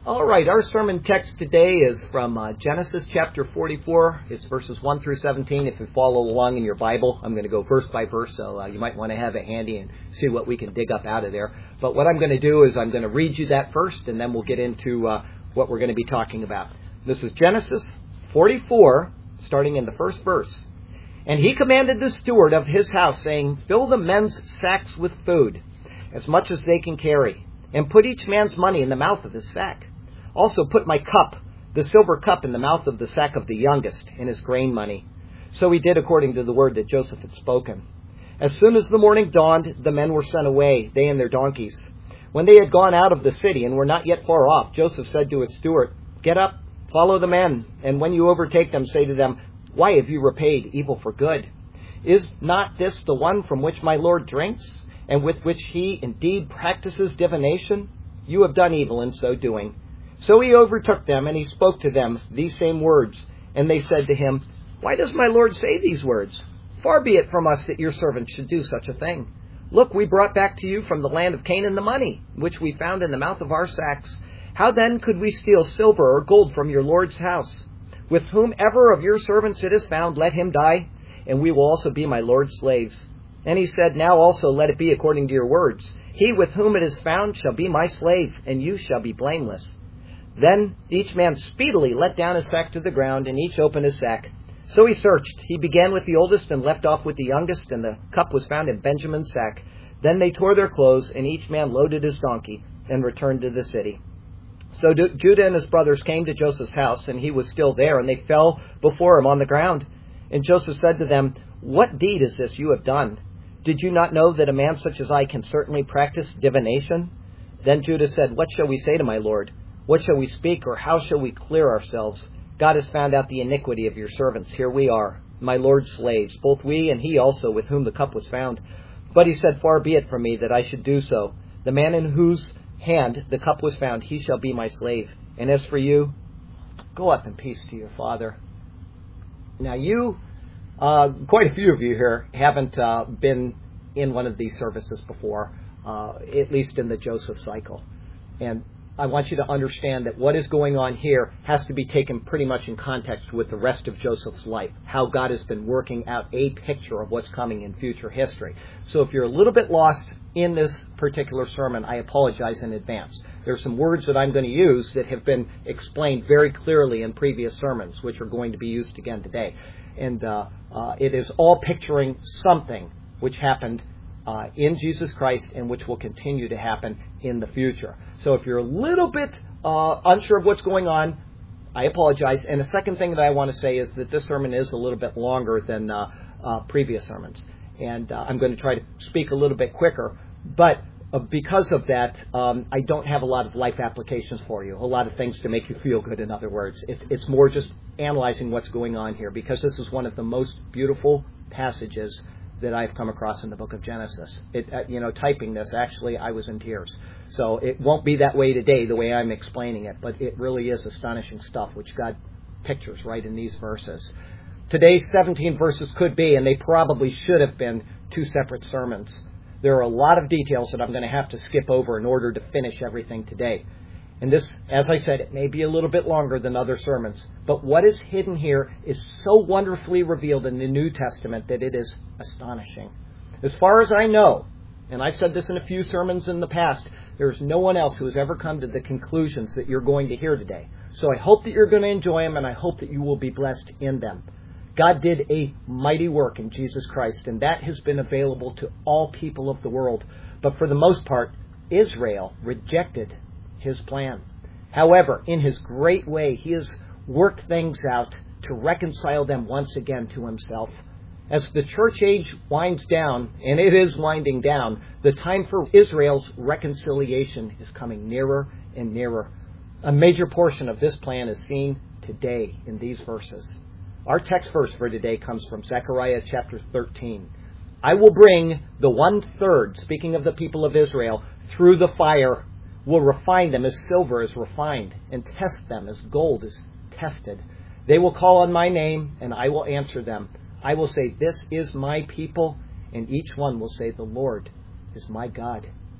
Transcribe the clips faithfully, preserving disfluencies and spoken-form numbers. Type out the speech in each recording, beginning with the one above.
All right, our sermon text today is from uh, Genesis chapter forty-four. It's verses one through seventeen. If you follow along in your Bible, I'm going to go verse by verse, so uh, you might want to have it handy and see what we can dig up out of there. But what I'm going to do is I'm going to read you that first, and then we'll get into uh, what we're going to be talking about. This is Genesis forty-four, starting in the first verse. And he commanded the steward of his house, saying, "Fill the men's sacks with food, as much as they can carry, and put each man's money in the mouth of his sack. Also put my cup, the silver cup, in the mouth of the sack of the youngest, and his grain money." So he did according to the word that Joseph had spoken. As soon as the morning dawned, the men were sent away, they and their donkeys. When they had gone out of the city and were not yet far off, Joseph said to his steward, "Get up, follow the men, and when you overtake them, say to them, 'Why have you repaid evil for good? Is not this the one from which my Lord drinks, and with which he indeed practices divination? You have done evil in so doing.' So he overtook them, and he spoke to them these same words. And they said to him, 'Why does my Lord say these words? Far be it from us that your servants should do such a thing. Look, we brought back to you from the land of Canaan the money, which we found in the mouth of our sacks. How then could we steal silver or gold from your Lord's house? With whomever of your servants it is found, let him die, and we will also be my Lord's slaves.' And he said, 'Now also let it be according to your words. He with whom it is found shall be my slave, and you shall be blameless.' Then each man speedily let down his sack to the ground, and each opened his sack. So he searched. He began with the oldest and left off with the youngest, and the cup was found in Benjamin's sack. Then they tore their clothes, and each man loaded his donkey, and returned to the city. So Judah and his brothers came to Joseph's house, and he was still there, and they fell before him on the ground. And Joseph said to them, 'What deed is this you have done? Did you not know that a man such as I can certainly practice divination?' Then Judah said, 'What shall we say to my Lord? What shall we speak, or how shall we clear ourselves? God has found out the iniquity of your servants. Here we are, my Lord's slaves, both we and he also with whom the cup was found.' But he said, 'Far be it from me that I should do so. The man in whose hand the cup was found, he shall be my slave. And as for you, go up in peace to your father.'" Now you, uh, quite a few of you here, haven't uh, been in one of these services before, uh, at least in the Joseph cycle. And I want you to understand that what is going on here has to be taken pretty much in context with the rest of Joseph's life, how God has been working out a picture of what's coming in future history. So if you're a little bit lost in this particular sermon, I apologize in advance. There's some words that I'm going to use that have been explained very clearly in previous sermons, which are going to be used again today. And uh, uh, it is all picturing something which happened Uh, in Jesus Christ, and which will continue to happen in the future. So if you're a little bit uh, unsure of what's going on, I apologize. And the second thing that I want to say is that this sermon is a little bit longer than uh, uh, previous sermons. And uh, I'm going to try to speak a little bit quicker. But uh, because of that, um, I don't have a lot of life applications for you, a lot of things to make you feel good, in other words. It's, it's more just analyzing what's going on here, because this is one of the most beautiful passages that I've come across in the book of Genesis. It, uh, you know, typing this, actually, I was in tears. So it won't be that way today, the way I'm explaining it, but it really is astonishing stuff, which God pictures right in these verses. Today's seventeen verses could be, and they probably should have been, two separate sermons. There are a lot of details that I'm going to have to skip over in order to finish everything today. And this, as I said, it may be a little bit longer than other sermons, but what is hidden here is so wonderfully revealed in the New Testament that it is astonishing. As far as I know, and I've said this in a few sermons in the past, there's no one else who has ever come to the conclusions that you're going to hear today. So I hope that you're going to enjoy them, and I hope that you will be blessed in them. God did a mighty work in Jesus Christ, and that has been available to all people of the world. But for the most part, Israel rejected his plan. However, in his great way, he has worked things out to reconcile them once again to himself. As the church age winds down, and it is winding down, the time for Israel's reconciliation is coming nearer and nearer. A major portion of this plan is seen today in these verses. Our text verse for today comes from Zechariah chapter thirteen. "I will bring the one-third," speaking of the people of Israel, "through the fire, will refine them as silver is refined, and test them as gold is tested. They will call on my name, and I will answer them. I will say, 'This is my people,' and each one will say, 'The Lord is my God.'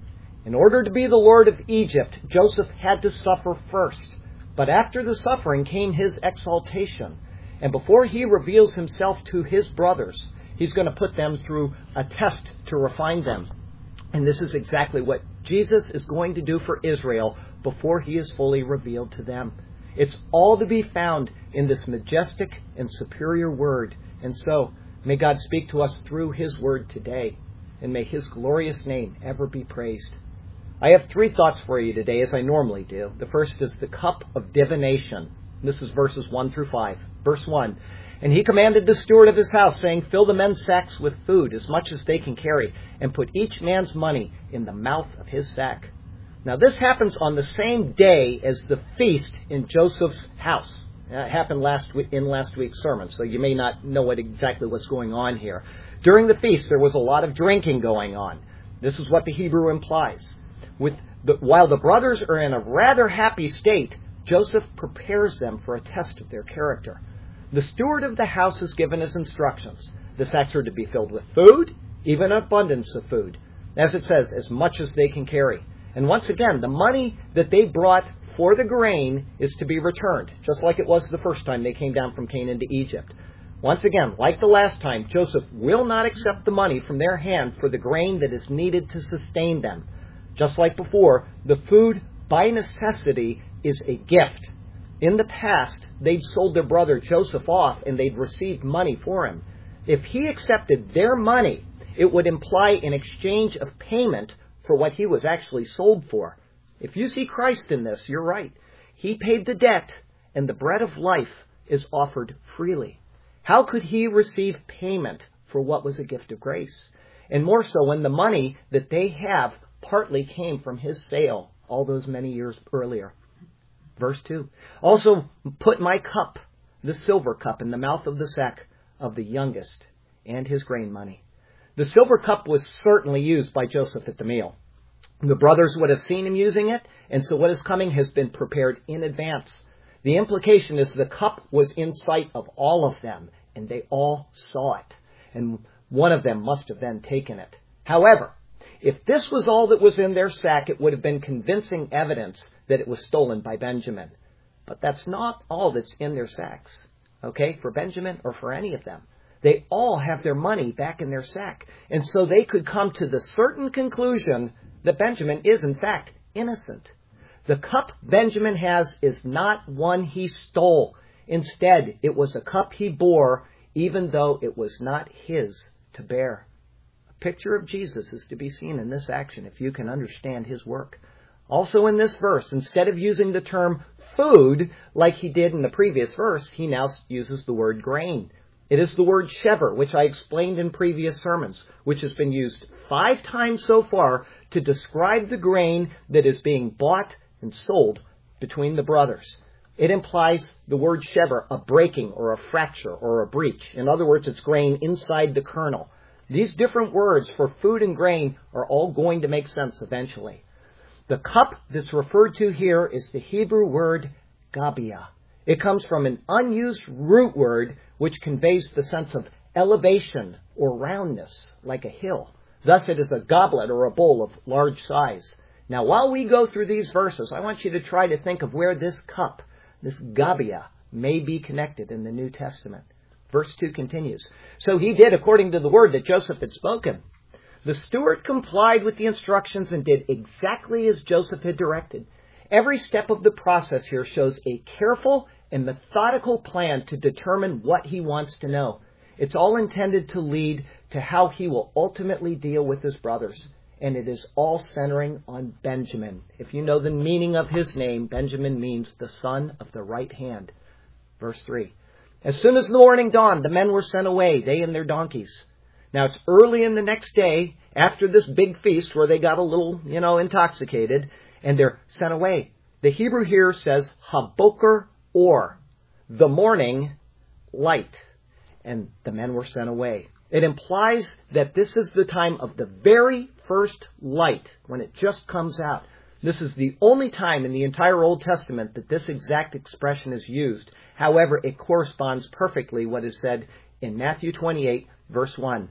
In order to be the Lord of Egypt, Joseph had to suffer first. But after the suffering came his exaltation. And before he reveals himself to his brothers, he's going to put them through a test to refine them. And this is exactly what Jesus is going to do for Israel before he is fully revealed to them. It's all to be found in this majestic and superior word. And so, may God speak to us through his word today. And may his glorious name ever be praised. I have three thoughts for you today, as I normally do. The first is the cup of divination. This is verses one through five. Verse one, and he commanded the steward of his house, saying, fill the men's sacks with food, as much as they can carry, and put each man's money in the mouth of his sack. Now this happens on the same day as the feast in Joseph's house. It happened last week, in last week's sermon, so you may not know what exactly what's going on here. During the feast, there was a lot of drinking going on. This is what the Hebrew implies. With the, while the brothers are in a rather happy state, Joseph prepares them for a test of their character. The steward of the house is given his instructions. The sacks are to be filled with food, even abundance of food. As it says, as much as they can carry. And once again, the money that they brought for the grain is to be returned, just like it was the first time they came down from Canaan to Egypt. Once again, like the last time, Joseph will not accept the money from their hand for the grain that is needed to sustain them. Just like before, the food by necessity is a gift. In the past, they'd sold their brother Joseph off and they'd received money for him. If he accepted their money, it would imply an exchange of payment for what he was actually sold for. If you see Christ in this, you're right. He paid the debt, and the bread of life is offered freely. How could he receive payment for what was a gift of grace? And more so when the money that they have partly came from his sale all those many years earlier. Verse two, also put my cup, the silver cup, in the mouth of the sack of the youngest, and his grain money. The silver cup was certainly used by Joseph at the meal. The brothers would have seen him using it, and so what is coming has been prepared in advance. The implication is the cup was in sight of all of them, and they all saw it. And one of them must have then taken it. However, if this was all that was in their sack, it would have been convincing evidence that it was stolen by Benjamin. But that's not all that's in their sacks, okay, for Benjamin or for any of them. They all have their money back in their sack. And so they could come to the certain conclusion that Benjamin is, in fact, innocent. The cup Benjamin has is not one he stole. Instead, it was a cup he bore, even though it was not his to bear. A picture of Jesus is to be seen in this action if you can understand his work. Also in this verse, instead of using the term food like he did in the previous verse, he now uses the word grain. It is the word shever, which I explained in previous sermons, which has been used five times so far to describe the grain that is being bought and sold between the brothers. It implies the word shever, a breaking or a fracture or a breach. In other words, it's grain inside the kernel. These different words for food and grain are all going to make sense eventually. The cup that's referred to here is the Hebrew word gabia. It comes from an unused root word which conveys the sense of elevation or roundness, like a hill. Thus it is a goblet or a bowl of large size. Now, while we go through these verses, I want you to try to think of where this cup, this gabia, may be connected in the New Testament. Verse two continues, so he did according to the word that Joseph had spoken. The steward complied with the instructions and did exactly as Joseph had directed. Every step of the process here shows a careful and methodical plan to determine what he wants to know. It's all intended to lead to how he will ultimately deal with his brothers. And it is all centering on Benjamin. If you know the meaning of his name, Benjamin means the son of the right hand. Verse three. As soon as the morning dawned, the men were sent away, they and their donkeys. Now it's early in the next day, after this big feast where they got a little, you know, intoxicated, and they're sent away. The Hebrew here says, haboker or, the morning light. And the men were sent away. It implies that this is the time of the very first light, when it just comes out. This is the only time in the entire Old Testament that this exact expression is used. However, it corresponds perfectly what is said in Matthew twenty-eight, verse one.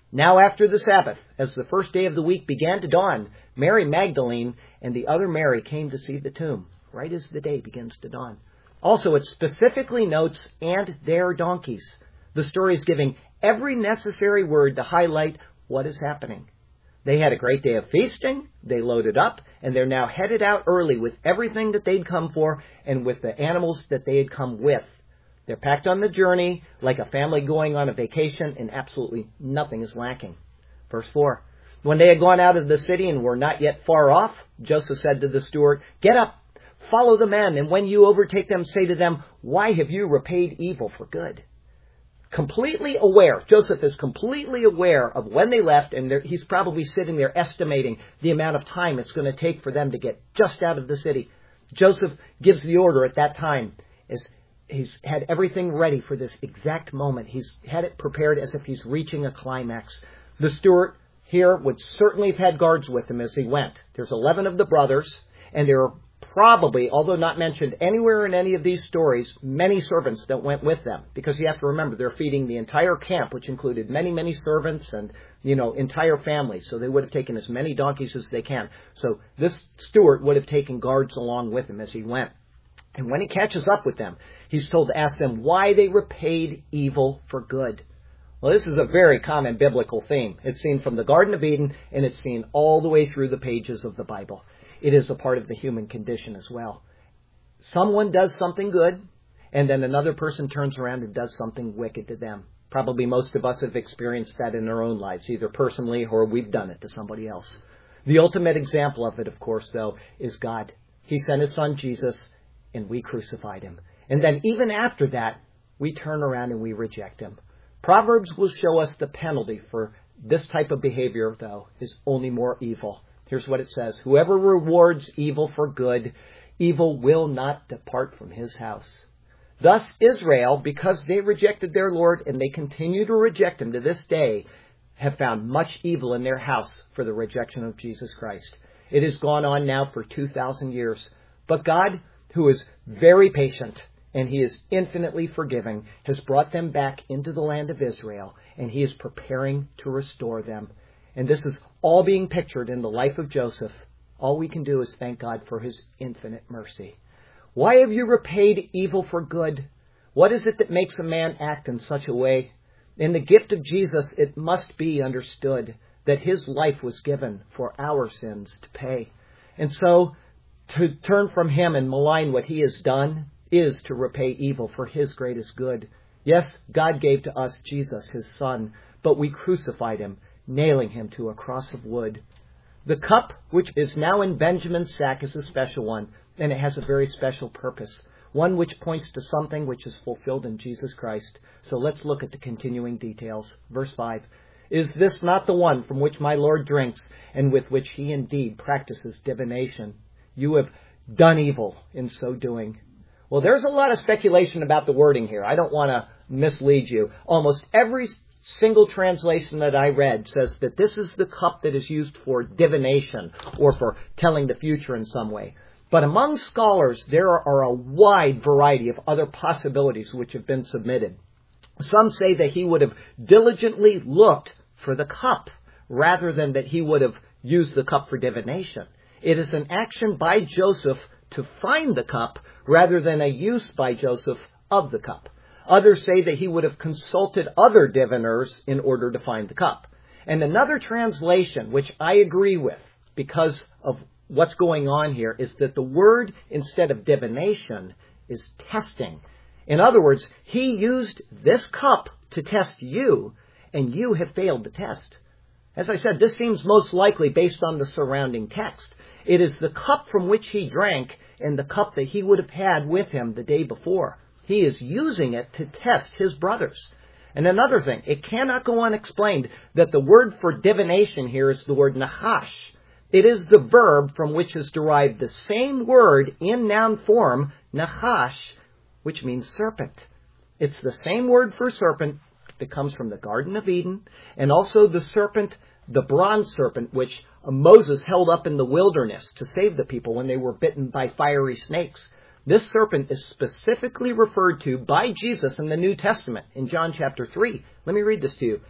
Now after the Sabbath, as the first day of the week began to dawn, Mary Magdalene and the other Mary came to see the tomb, right as the day begins to dawn. Also, it specifically notes, and their donkeys. The story is giving every necessary word to highlight what is happening. They had a great day of feasting, they loaded up, and they're now headed out early with everything that they'd come for and with the animals that they had come with. They're packed on the journey like a family going on a vacation, and absolutely nothing is lacking. Verse four. When they had gone out of the city and were not yet far off, Joseph said to the steward, "Get up, follow the men, and when you overtake them, say to them, 'Why have you repaid evil for good?'" Completely aware, Joseph is completely aware of when they left, and he's probably sitting there estimating the amount of time it's going to take for them to get just out of the city. Joseph gives the order at that time as He's had everything ready for this exact moment. He's had it prepared as if he's reaching a climax. The steward here would certainly have had guards with him as he went. There's eleven of the brothers, and there are probably, although not mentioned anywhere in any of these stories, many servants that went with them. Because you have to remember, they're feeding the entire camp, which included many, many servants and, you know, entire families. So they would have taken as many donkeys as they can. So this steward would have taken guards along with him as he went. And when he catches up with them, he's told to ask them why they repaid evil for good. Well, this is a very common biblical theme. It's seen from the Garden of Eden, and it's seen all the way through the pages of the Bible. It is a part of the human condition as well. Someone does something good, and then another person turns around and does something wicked to them. Probably most of us have experienced that in our own lives, either personally or we've done it to somebody else. The ultimate example of it, of course, though, is God. He sent His Son, Jesus, and we crucified Him. And then even after that, we turn around and we reject Him. Proverbs will show us the penalty for this type of behavior, though, is only more evil. Here's what it says. Whoever rewards evil for good, evil will not depart from his house. Thus Israel, because they rejected their Lord, and they continue to reject Him to this day, have found much evil in their house for the rejection of Jesus Christ. It has gone on now for two thousand years. But God, who is very patient, and He is infinitely forgiving, has brought them back into the land of Israel, and He is preparing to restore them. And this is all being pictured in the life of Joseph. All we can do is thank God for His infinite mercy. Why have you repaid evil for good? What is it that makes a man act in such a way? In the gift of Jesus, it must be understood that His life was given for our sins to pay. And so, to turn from Him and malign what He has done is to repay evil for His greatest good. Yes, God gave to us Jesus, His Son, but we crucified Him, nailing Him to a cross of wood. The cup, which is now in Benjamin's sack, is a special one, and it has a very special purpose, one which points to something which is fulfilled in Jesus Christ. So let's look at the continuing details. Verse five. Is this not the one from which my Lord drinks, and with which he indeed practices divination? You have done evil in so doing. Well, there's a lot of speculation about the wording here. I don't want to mislead you. Almost every single translation that I read says that this is the cup that is used for divination or for telling the future in some way. But among scholars, there are a wide variety of other possibilities which have been submitted. Some say that he would have diligently looked for the cup rather than that he would have used the cup for divination. It is an action by Joseph to find the cup rather than a use by Joseph of the cup. Others say that he would have consulted other diviners in order to find the cup. And another translation, which I agree with because of what's going on here, is that the word instead of divination is testing. In other words, he used this cup to test you, and you have failed the test. As I said, this seems most likely based on the surrounding text. It is the cup from which he drank and the cup that he would have had with him the day before. He is using it to test his brothers. And another thing, it cannot go unexplained that the word for divination here is the word nahash. It is the verb from which is derived the same word in noun form, nahash, which means serpent. It's the same word for serpent that comes from the Garden of Eden, and also the serpent, the bronze serpent, which Moses held up in the wilderness to save the people when they were bitten by fiery snakes. This serpent is specifically referred to by Jesus in the New Testament in John chapter three. Let me read this to you.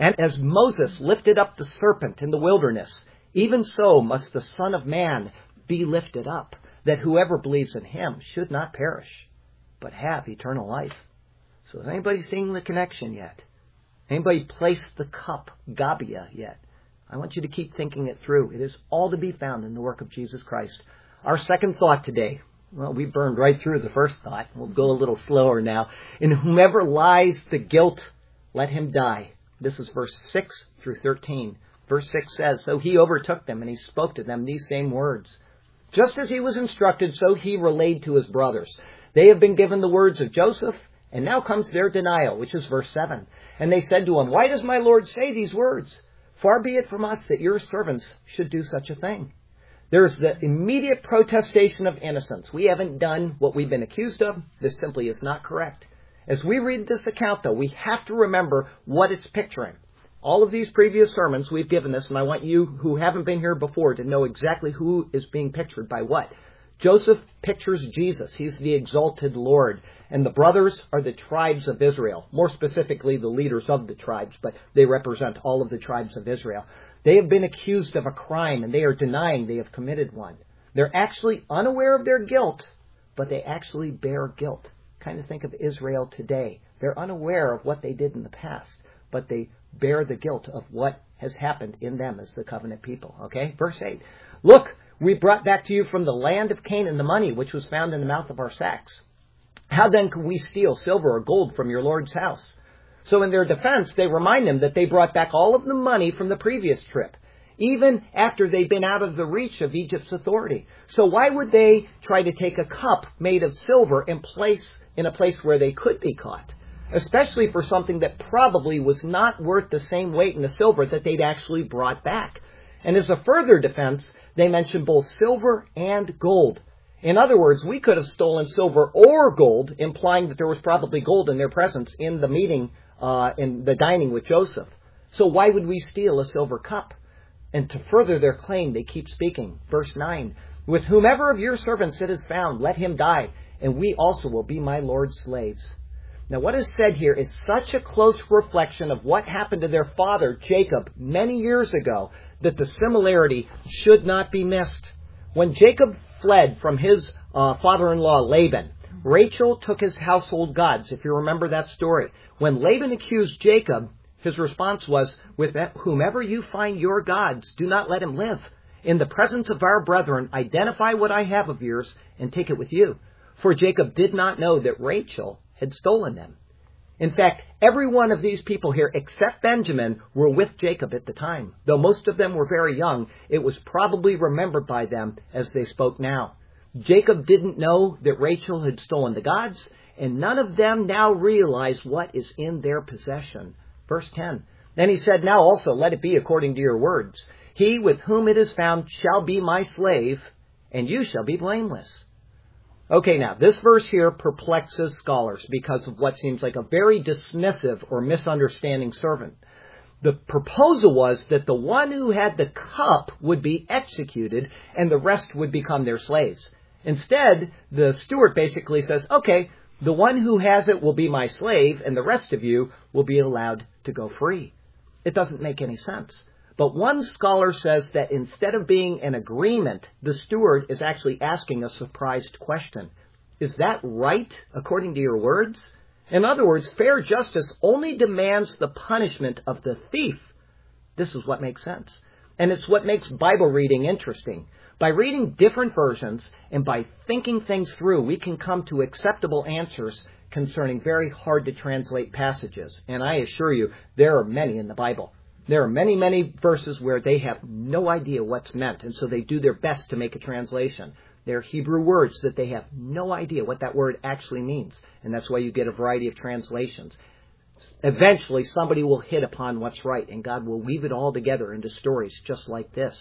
And as Moses lifted up the serpent in the wilderness, even so must the Son of Man be lifted up, that whoever believes in him should not perish, but have eternal life. So is anybody seeing the connection yet? Anybody placed the cup, Gabia, yet? I want you to keep thinking it through. It is all to be found in the work of Jesus Christ. Our second thought today, well, we burned right through the first thought. We'll go a little slower now. In whomever lies the guilt, let him die. This is verse six through thirteen. Verse six says, So he overtook them, and he spoke to them these same words. Just as he was instructed, so he relayed to his brothers. They have been given the words of Joseph, and now comes their denial, which is verse seven. And they said to him, Why does my Lord say these words? Far be it from us that your servants should do such a thing. There's the immediate protestation of innocence. We haven't done what we've been accused of. This simply is not correct. As we read this account, though, we have to remember what it's picturing. All of these previous sermons we've given this, and I want you who haven't been here before to know exactly who is being pictured by what. Joseph pictures Jesus. He's the exalted Lord. And the brothers are the tribes of Israel. More specifically, the leaders of the tribes, but they represent all of the tribes of Israel. They have been accused of a crime, and they are denying they have committed one. They're actually unaware of their guilt, but they actually bear guilt. Kind of think of Israel today. They're unaware of what they did in the past, but they bear the guilt of what has happened in them as the covenant people. Okay? Verse eight. Look, we brought back to you from the land of Canaan the money which was found in the mouth of our sacks. How then could we steal silver or gold from your Lord's house? So in their defense, they remind him that they brought back all of the money from the previous trip, even after they'd been out of the reach of Egypt's authority. So why would they try to take a cup made of silver and place in a place where they could be caught? Especially for something that probably was not worth the same weight in the silver that they'd actually brought back. And as a further defense, they mention both silver and gold. In other words, we could have stolen silver or gold, implying that there was probably gold in their presence in the meeting, uh, in the dining with Joseph. So why would we steal a silver cup? And to further their claim, they keep speaking. Verse nine, With whomever of your servants it is found, let him die, and we also will be my Lord's slaves. Now what is said here is such a close reflection of what happened to their father, Jacob, many years ago, that the similarity should not be missed. When Jacob fled from his uh, father-in-law, Laban, Rachel took his household gods, if you remember that story. When Laban accused Jacob, his response was, With whomever you find your gods, do not let him live. In the presence of our brethren, identify what I have of yours and take it with you. For Jacob did not know that Rachel had stolen them. In fact, every one of these people here, except Benjamin, were with Jacob at the time. Though most of them were very young, it was probably remembered by them as they spoke now. Jacob didn't know that Rachel had stolen the gods, and none of them now realize what is in their possession. Verse ten. Then he said, Now also let it be according to your words. He with whom it is found shall be my slave, and you shall be blameless. Okay, now, this verse here perplexes scholars because of what seems like a very dismissive or misunderstanding servant. The proposal was that the one who had the cup would be executed and the rest would become their slaves. Instead, the steward basically says, okay, the one who has it will be my slave and the rest of you will be allowed to go free. It doesn't make any sense. But one scholar says that instead of being an agreement, the steward is actually asking a surprised question. Is that right, according to your words? In other words, fair justice only demands the punishment of the thief. This is what makes sense. And it's what makes Bible reading interesting. By reading different versions and by thinking things through, we can come to acceptable answers concerning very hard to translate passages. And I assure you, there are many in the Bible. There are many, many verses where they have no idea what's meant, and so they do their best to make a translation. There are Hebrew words that they have no idea what that word actually means, and that's why you get a variety of translations. Eventually, somebody will hit upon what's right, and God will weave it all together into stories just like this.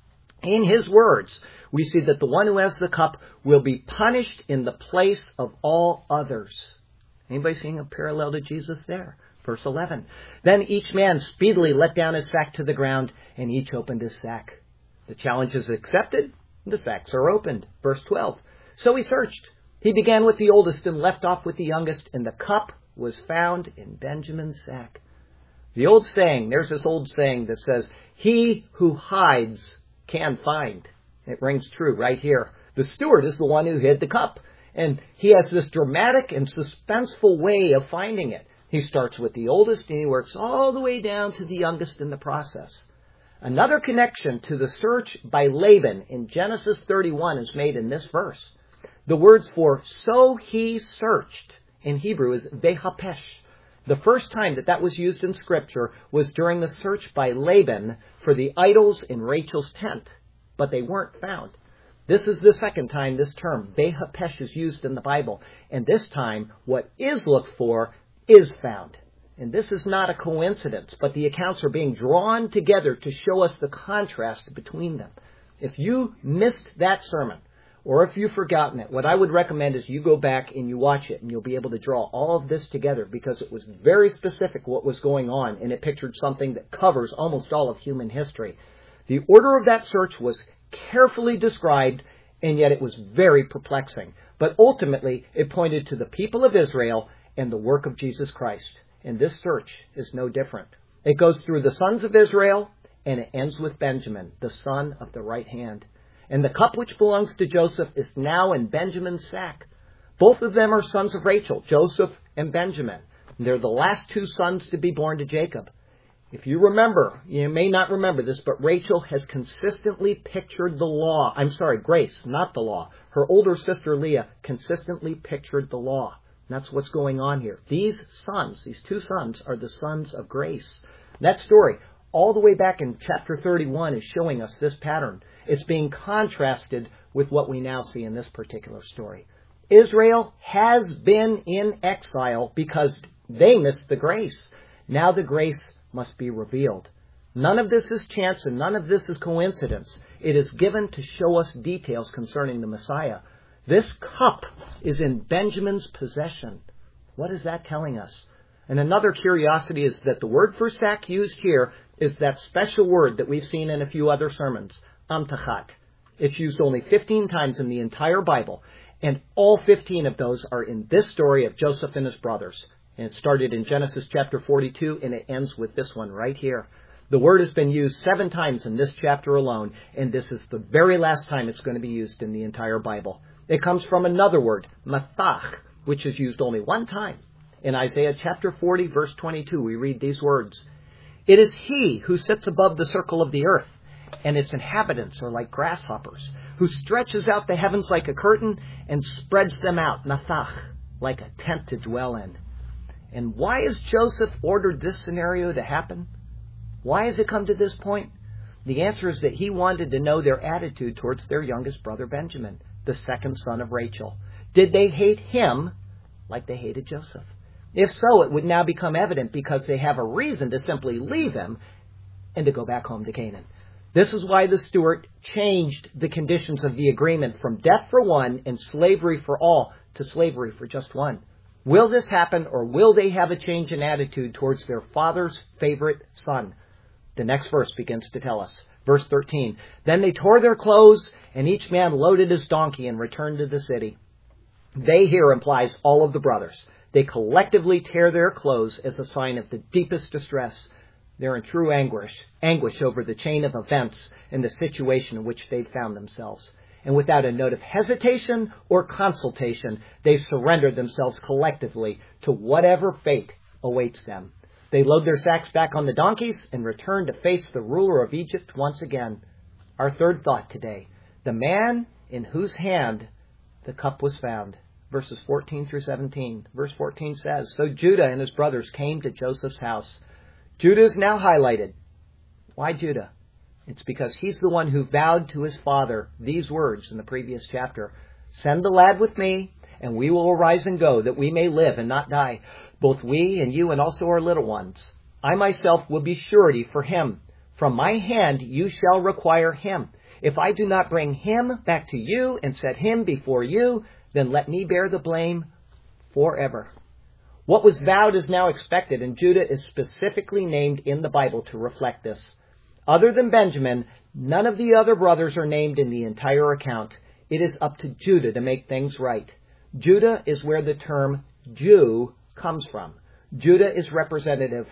In His words, we see that the one who has the cup will be punished in the place of all others. Anybody seeing a parallel to Jesus there? Verse eleven. Then each man speedily let down his sack to the ground, and each opened his sack. The challenge is accepted. The sacks are opened. Verse twelve. So he searched. He began with the oldest and left off with the youngest, and the cup was found in Benjamin's sack. The old saying, there's this old saying that says, he who hides can find. It rings true right here. The steward is the one who hid the cup. And he has this dramatic and suspenseful way of finding it. He starts with the oldest and he works all the way down to the youngest in the process. Another connection to the search by Laban in Genesis thirty-one is made in this verse. The words for so he searched in Hebrew is vehapesh. The first time that that was used in Scripture was during the search by Laban for the idols in Rachel's tent, but they weren't found. This is the second time this term, vehapesh, is used in the Bible, and this time what is looked for is found. And this is not a coincidence, but the accounts are being drawn together to show us the contrast between them. If you missed that sermon, or if you've forgotten it, what I would recommend is you go back and you watch it, and you'll be able to draw all of this together, because it was very specific what was going on, and it pictured something that covers almost all of human history. The order of that search was carefully described, and yet it was very perplexing. But ultimately, it pointed to the people of Israel and the work of Jesus Christ. And this search is no different. It goes through the sons of Israel, and it ends with Benjamin, the son of the right hand. And the cup which belongs to Joseph is now in Benjamin's sack. Both of them are sons of Rachel, Joseph and Benjamin. And they're the last two sons to be born to Jacob. If you remember, you may not remember this, but Rachel has consistently pictured the law. I'm sorry, Grace, not the law. Her older sister Leah consistently pictured the law. And that's what's going on here. These sons, these two sons, are the sons of grace. That story, all the way back in chapter thirty-one, is showing us this pattern. It's being contrasted with what we now see in this particular story. Israel has been in exile because they missed the grace. Now the grace must be revealed. None of this is chance and none of this is coincidence. It is given to show us details concerning the Messiah. This cup is in Benjamin's possession. What is that telling us? And another curiosity is that the word for sack used here is that special word that we've seen in a few other sermons, amtachat. It's used only fifteen times in the entire Bible, and all fifteen of those are in this story of Joseph and his brothers. And it started in Genesis chapter forty-two, and it ends with this one right here. The word has been used seven times in this chapter alone, and this is the very last time it's going to be used in the entire Bible. It comes from another word, mathach, which is used only one time. In Isaiah chapter forty, verse twenty-two, we read these words. It is he who sits above the circle of the earth, and its inhabitants are like grasshoppers, who stretches out the heavens like a curtain and spreads them out, nathach, like a tent to dwell in. And why has Joseph ordered this scenario to happen? Why has it come to this point? The answer is that he wanted to know their attitude towards their youngest brother Benjamin, the second son of Rachel. Did they hate him like they hated Joseph? If so, it would now become evident because they have a reason to simply leave him and to go back home to Canaan. This is why the steward changed the conditions of the agreement from death for one and slavery for all to slavery for just one. Will this happen, or will they have a change in attitude towards their father's favorite son? The next verse begins to tell us. Verse thirteen, Then they tore their clothes, and each man loaded his donkey and returned to the city. They here implies all of the brothers. They collectively tear their clothes as a sign of the deepest distress. They're in true anguish, anguish over the chain of events and the situation in which they found themselves. And without a note of hesitation or consultation, they surrender themselves collectively to whatever fate awaits them. They load their sacks back on the donkeys and return to face the ruler of Egypt once again. Our third thought today, the man in whose hand the cup was found. Verses fourteen through seventeen. Verse fourteen says, So Judah and his brothers came to Joseph's house. Judah is now highlighted. Why Judah? It's because he's the one who vowed to his father these words in the previous chapter. Send the lad with me, and we will arise and go, that we may live and not die, both we and you and also our little ones. I myself will be surety for him. From my hand you shall require him. If I do not bring him back to you and set him before you, then let me bear the blame forever. What was vowed is now expected, and Judah is specifically named in the Bible to reflect this. Other than Benjamin, none of the other brothers are named in the entire account. It is up to Judah to make things right. Judah is where the term Jew comes from. Judah is representative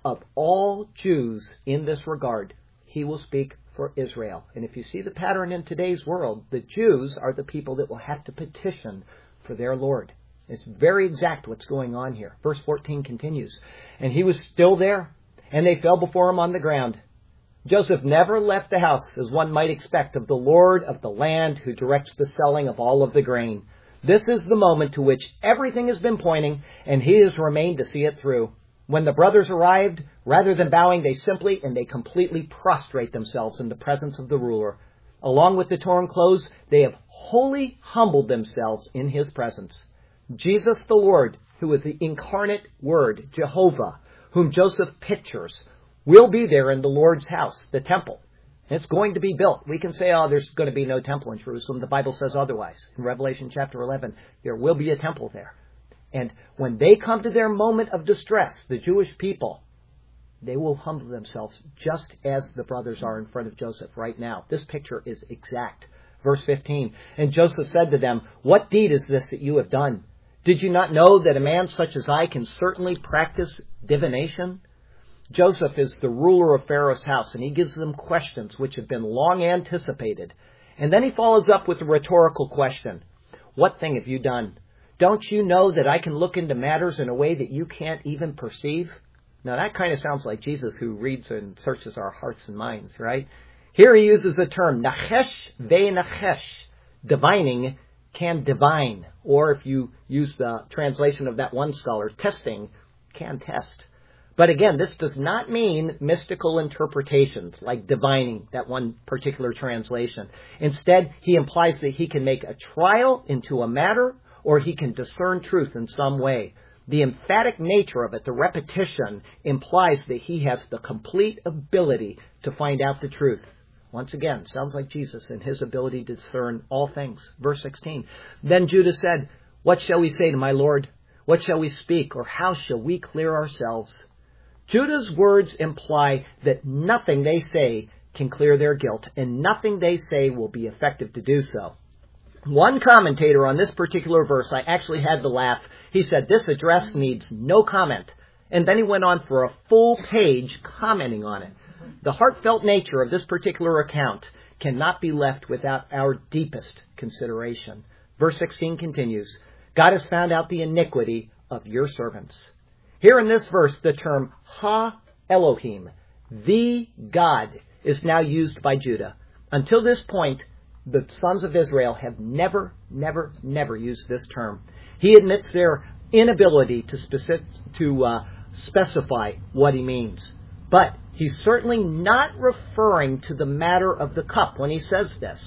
of all Jews in this regard, he will speak for Israel. And if you see the pattern in today's world, the Jews are the people that will have to petition for their Lord. It's very exact what's going on here. Verse fourteen continues, and he was still there, and they fell before him on the ground. Joseph never left the house, as one might expect, of the Lord of the land who directs the selling of all of the grain. This is the moment to which everything has been pointing, and he has remained to see it through. When the brothers arrived, rather than bowing, they simply and they completely prostrate themselves in the presence of the ruler. Along with the torn clothes, they have wholly humbled themselves in his presence. Jesus the Lord, who is the incarnate Word, Jehovah, whom Joseph pictures, will be there in the Lord's house, the temple. It's going to be built. We can say, oh, there's going to be no temple in Jerusalem. The Bible says otherwise. In Revelation chapter eleven, there will be a temple there. And when they come to their moment of distress, the Jewish people, they will humble themselves just as the brothers are in front of Joseph right now. This picture is exact. Verse fifteen, and Joseph said to them, what deed is this that you have done? Did you not know that a man such as I can certainly practice divination? Joseph is the ruler of Pharaoh's house, and he gives them questions which have been long anticipated. And then he follows up with a rhetorical question. What thing have you done? Don't you know that I can look into matters in a way that you can't even perceive? Now that kind of sounds like Jesus, who reads and searches our hearts and minds, right? Here he uses the term nachesh ve'nachesh. Divining can divine. Or if you use the translation of that one scholar, testing can test. But again, this does not mean mystical interpretations like divining, that one particular translation. Instead, he implies that he can make a trial into a matter, or he can discern truth in some way. The emphatic nature of it, the repetition, implies that he has the complete ability to find out the truth. Once again, sounds like Jesus and his ability to discern all things. Verse sixteen, then Judah said, what shall we say to my Lord? What shall we speak, or how shall we clear ourselves? Judah's words imply that nothing they say can clear their guilt, and nothing they say will be effective to do so. One commentator on this particular verse, I actually had to laugh. He said, this address needs no comment. And then he went on for a full page commenting on it. The heartfelt nature of this particular account cannot be left without our deepest consideration. Verse sixteen continues, God has found out the iniquity of your servants. Here in this verse, the term Ha-Elohim, the God, is now used by Judah. Until this point, the sons of Israel have never, never, never used this term. He admits their inability to, specific, to uh, specify what he means. But he's certainly not referring to the matter of the cup when he says this.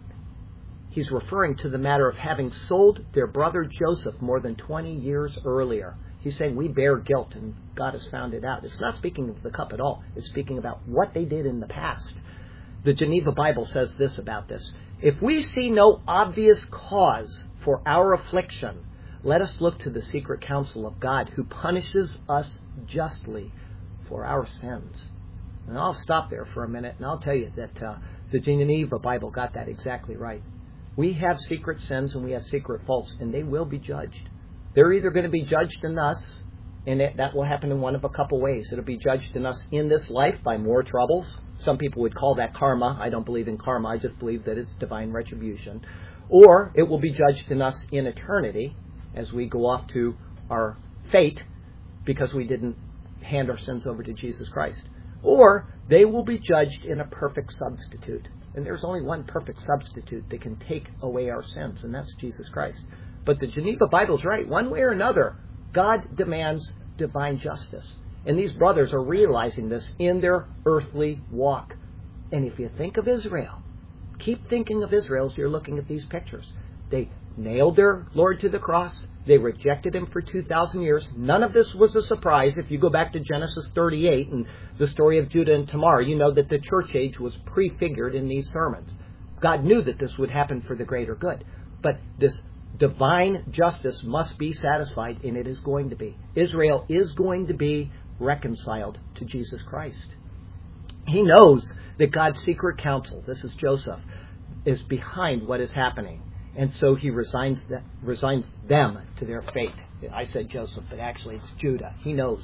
He's referring to the matter of having sold their brother Joseph more than twenty years earlier. He's saying we bear guilt and God has found it out. It's not speaking of the cup at all. It's speaking about what they did in the past. The Geneva Bible says this about this. If we see no obvious cause for our affliction, let us look to the secret counsel of God, who punishes us justly for our sins. And I'll stop there for a minute, and I'll tell you that uh, the Geneva Bible got that exactly right. We have secret sins and we have secret faults, and they will be judged. They're either going to be judged in us, and it, that will happen in one of a couple ways. It'll be judged in us in this life by more troubles. Some people would call that karma. I don't believe in karma. I just believe that it's divine retribution. Or it will be judged in us in eternity as we go off to our fate because we didn't hand our sins over to Jesus Christ. Or they will be judged in a perfect substitute. And there's only one perfect substitute that can take away our sins, and that's Jesus Christ. But the Geneva Bible's right. One way or another, God demands divine justice. And these brothers are realizing this in their earthly walk. And if you think of Israel, keep thinking of Israel as you're looking at these pictures. They nailed their Lord to the cross. They rejected him for two thousand years. None of this was a surprise. If you go back to Genesis thirty-eight and the story of Judah and Tamar, you know that the church age was prefigured in these sermons. God knew that this would happen for the greater good. But this divine justice must be satisfied, and it is going to be. Israel is going to be reconciled to Jesus Christ. He knows that God's secret counsel, this is Joseph, is behind what is happening. And so he resigns, the, resigns them to their fate. I said Joseph, but actually it's Judah. He knows.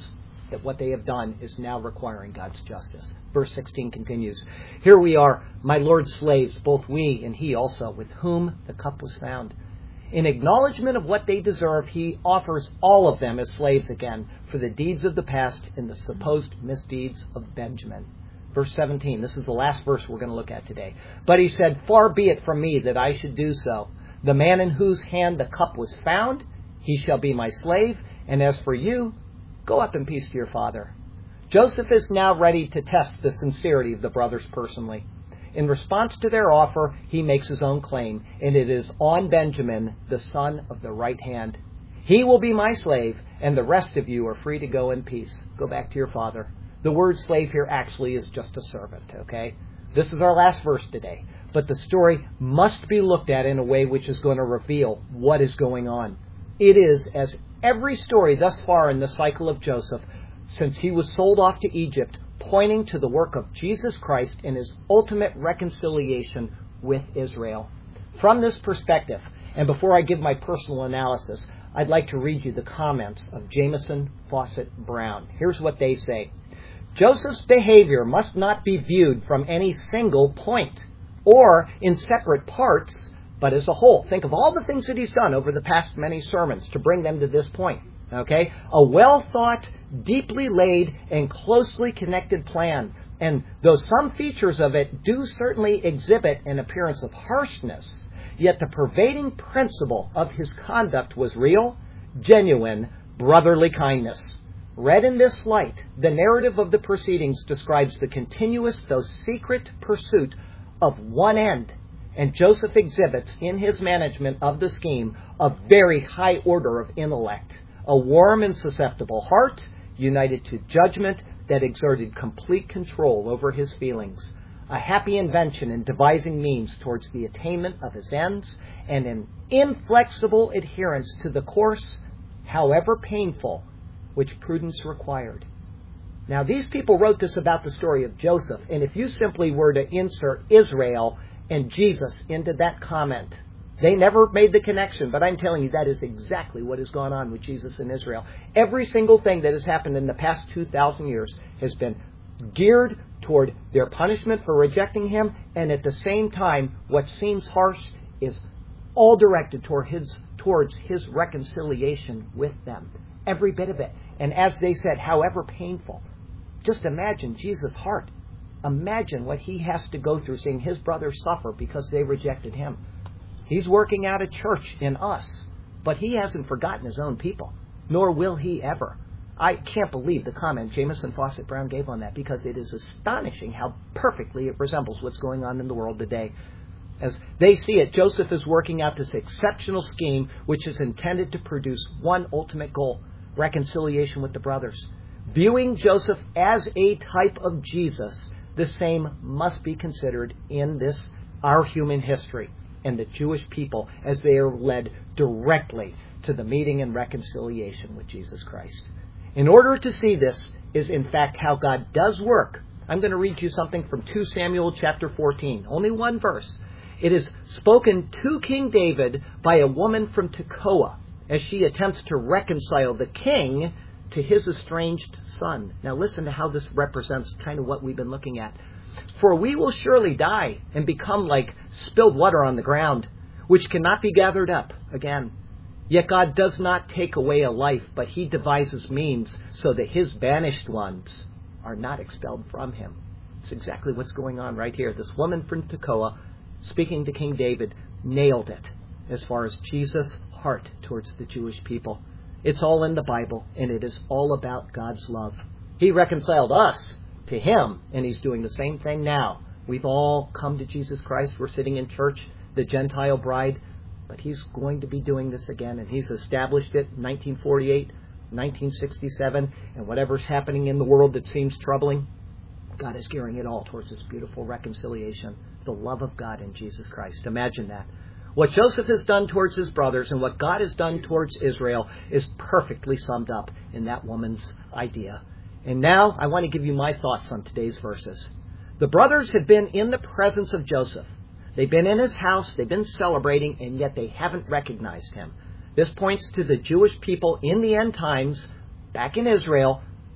that what they have done is now requiring God's justice. Verse sixteen continues, "Here we are, my Lord's slaves, both we and he also, with whom the cup was found. In acknowledgement of what they deserve, he offers all of them as slaves again for the deeds of the past and the supposed misdeeds of Benjamin." Verse seventeen, this is the last verse we're going to look at today. "But he said, far be it from me that I should do so. The man in whose hand the cup was found, he shall be my slave. And as for you, go up in peace to your father." Joseph is now ready to test the sincerity of the brothers personally. In response to their offer, he makes his own claim, and it is on Benjamin, the son of the right hand. "He will be my slave, and the rest of you are free to go in peace. Go back to your father." The word slave here actually is just a servant, okay? This is our last verse today. But the story must be looked at in a way which is going to reveal what is going on. It is, as every story thus far in the cycle of Joseph, since he was sold off to Egypt, pointing to the work of Jesus Christ in his ultimate reconciliation with Israel. From this perspective, and before I give my personal analysis, I'd like to read you the comments of Jamieson Fausset Brown. Here's what they say. "Joseph's behavior must not be viewed from any single point or in separate parts, but as a whole. Think of all the things that he's done over the past many sermons to bring them to this point. Okay? A well-thought, deeply laid, and closely connected plan. And though some features of it do certainly exhibit an appearance of harshness, yet the pervading principle of his conduct was real, genuine, brotherly kindness. Read in this light, the narrative of the proceedings describes the continuous, though secret, pursuit of one end, and Joseph exhibits in his management of the scheme a very high order of intellect, a warm and susceptible heart, united to judgment that exerted complete control over his feelings, a happy invention in devising means towards the attainment of his ends, and an inflexible adherence to the course, however painful, which prudence required." Now, these people wrote this about the story of Joseph, and if you simply were to insert Israel and Jesus into that comment, they never made the connection, but I'm telling you that is exactly what has gone on with Jesus and Israel. Every single thing that has happened in the past two thousand years has been geared toward their punishment for rejecting him, and at the same time, what seems harsh is all directed toward his, towards his reconciliation with them. Every bit of it. And as they said, however painful. Just imagine Jesus' heart. Imagine what he has to go through seeing his brothers suffer because they rejected him. He's working out a church in us, but he hasn't forgotten his own people, nor will he ever. I can't believe the comment Jamieson Fausset Brown gave on that, because it is astonishing how perfectly it resembles what's going on in the world today. As they see it, Joseph is working out this exceptional scheme which is intended to produce one ultimate goal: reconciliation with the brothers. Viewing Joseph as a type of Jesus, the same must be considered in this, our human history, and the Jewish people as they are led directly to the meeting and reconciliation with Jesus Christ. In order to see this is in fact how God does work. I'm going to read you something from Second Samuel chapter fourteen, only one verse. It is spoken to King David by a woman from Tekoa as she attempts to reconcile the king to his estranged son. Now listen to how this represents kind of what we've been looking at. "For we will surely die and become like spilled water on the ground, which cannot be gathered up again. Yet God does not take away a life, but he devises means so that his banished ones are not expelled from him." It's exactly what's going on right here. This woman from Tekoa, speaking to King David, nailed it as far as Jesus' heart towards the Jewish people. It's all in the Bible, and it is all about God's love. He reconciled us to him, and he's doing the same thing now. We've all come to Jesus Christ. We're sitting in church, the Gentile bride, but he's going to be doing this again, and he's established it in nineteen forty-eight, nineteen sixty-seven, and whatever's happening in the world that seems troubling, God is gearing it all towards this beautiful reconciliation, the love of God in Jesus Christ. Imagine that. What Joseph has done towards his brothers and what God has done towards Israel is perfectly summed up in that woman's idea. And now I want to give you my thoughts on today's verses. The brothers have been in the presence of Joseph. They've been in his house, they've been celebrating, and yet they haven't recognized him. This points to the Jewish people in the end times, back in Israel,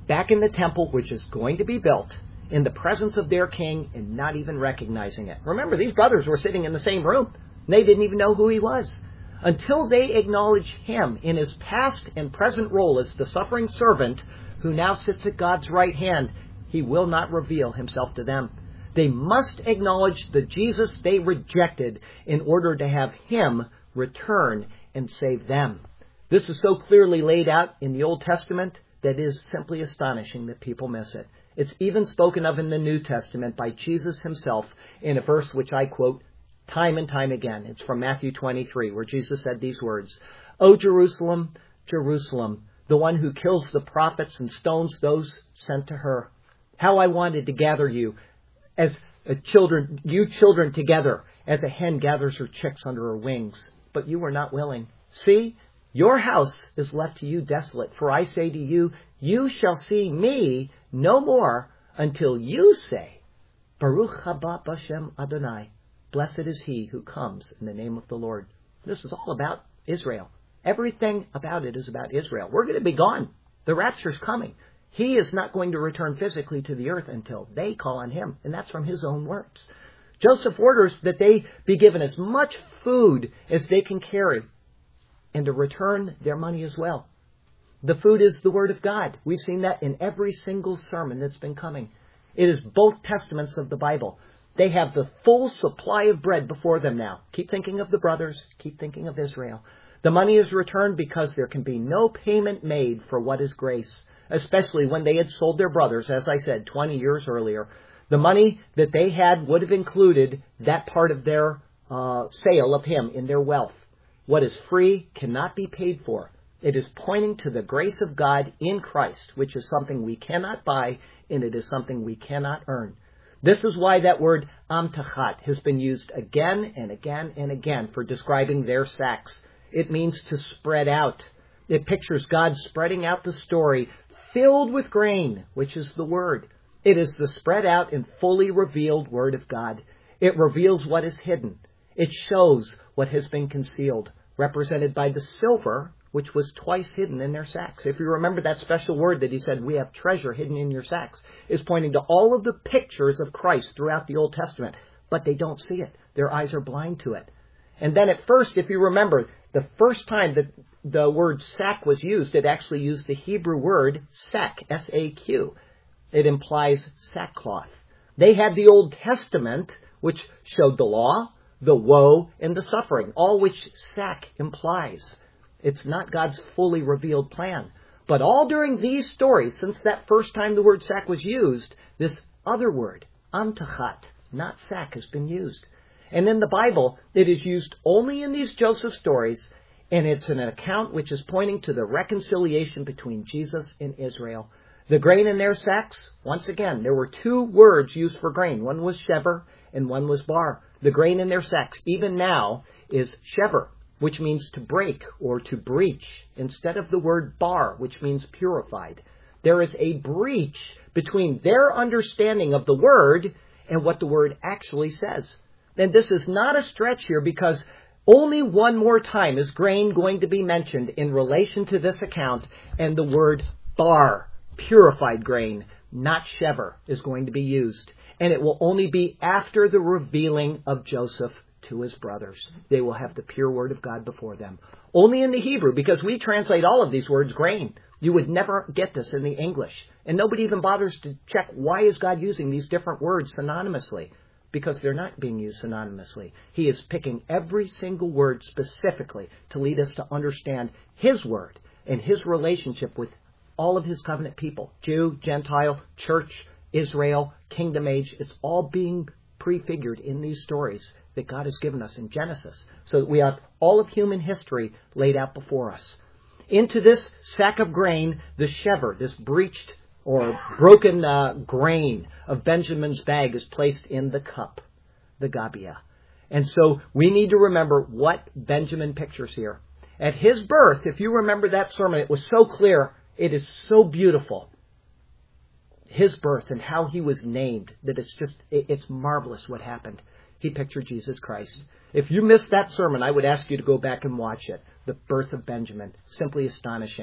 back in the temple, which is going to be built, in the presence of their king, and not even recognizing it. Remember, these brothers were sitting in the same room. They didn't even know who he was. Until they acknowledge him in his past and present role as the suffering servant who now sits at God's right hand, he will not reveal himself to them. They must acknowledge the Jesus they rejected in order to have him return and save them. This is so clearly laid out in the Old Testament that it is simply astonishing that people miss it. It's even spoken of in the New Testament by Jesus himself in a verse which I quote time and time again. It's from Matthew twenty-three, where Jesus said these words, "O Jerusalem, Jerusalem, the one who kills the prophets and stones those sent to her. How I wanted to gather you as a children, you children together, as a hen gathers her chicks under her wings. But you were not willing. See, your house is left to you desolate. For I say to you, you shall see me no more until you say, Baruch haba b'Shem Adonai. Blessed is he who comes in the name of the Lord." This is all about Israel. Everything about it is about Israel. We're going to be gone. The rapture's coming. He is not going to return physically to the earth until they call on him. And that's from his own words. Joseph orders that they be given as much food as they can carry and to return their money as well. The food is the Word of God. We've seen that in every single sermon that's been coming. It is both testaments of the Bible. They have the full supply of bread before them now. Keep thinking of the brothers. Keep thinking of Israel. The money is returned because there can be no payment made for what is grace, especially when they had sold their brothers, as I said, twenty years earlier. The money that they had would have included that part of their uh, sale of him in their wealth. What is free cannot be paid for. It is pointing to the grace of God in Christ, which is something we cannot buy, and it is something we cannot earn. This is why that word amtachat has been used again and again and again for describing their sacks. It means to spread out. It pictures God spreading out the story filled with grain, which is the Word. It is the spread out and fully revealed Word of God. It reveals what is hidden. It shows what has been concealed, represented by the silver, which was twice hidden in their sacks. If you remember that special word that he said, we have treasure hidden in your sacks, is pointing to all of the pictures of Christ throughout the Old Testament. But they don't see it. Their eyes are blind to it. And then at first, if you remember, the first time that the word sack was used, it actually used the Hebrew word sak, S A Q. It implies sackcloth. They had the Old Testament, which showed the law, the woe, and the suffering, all which sack implies. It's not God's fully revealed plan. But all during these stories, since that first time the word sack was used, this other word, amtachat, not sack, has been used. And in the Bible, it is used only in these Joseph stories, and it's an account which is pointing to the reconciliation between Jesus and Israel. The grain in their sacks, once again, there were two words used for grain. One was shever and one was bar. The grain in their sacks, even now, is shever, which means to break or to breach, instead of the word bar, which means purified. There is a breach between their understanding of the word and what the word actually says. And this is not a stretch here, because only one more time is grain going to be mentioned in relation to this account, and the word bar, purified grain, not shever, is going to be used. And it will only be after the revealing of Joseph to his brothers. They will have the pure word of God before them. Only in the Hebrew, because we translate all of these words grain. You would never get this in the English. And nobody even bothers to check, why is God using these different words synonymously? Because they're not being used synonymously. He is picking every single word specifically to lead us to understand his word and his relationship with all of his covenant people. Jew, Gentile, church, Israel, kingdom age. It's all being prefigured in these stories that God has given us in Genesis, so that we have all of human history laid out before us. Into this sack of grain, the shever, this breached or broken uh, grain of Benjamin's bag, is placed in the cup, the gabia. And so we need to remember what Benjamin pictures here. At his birth, if you remember that sermon, it was so clear, it is so beautiful. His birth and how he was named, that it's just, it's marvelous what happened. He pictured Jesus Christ. If you missed that sermon, I would ask you to go back and watch it. The birth of Benjamin. Simply astonishing.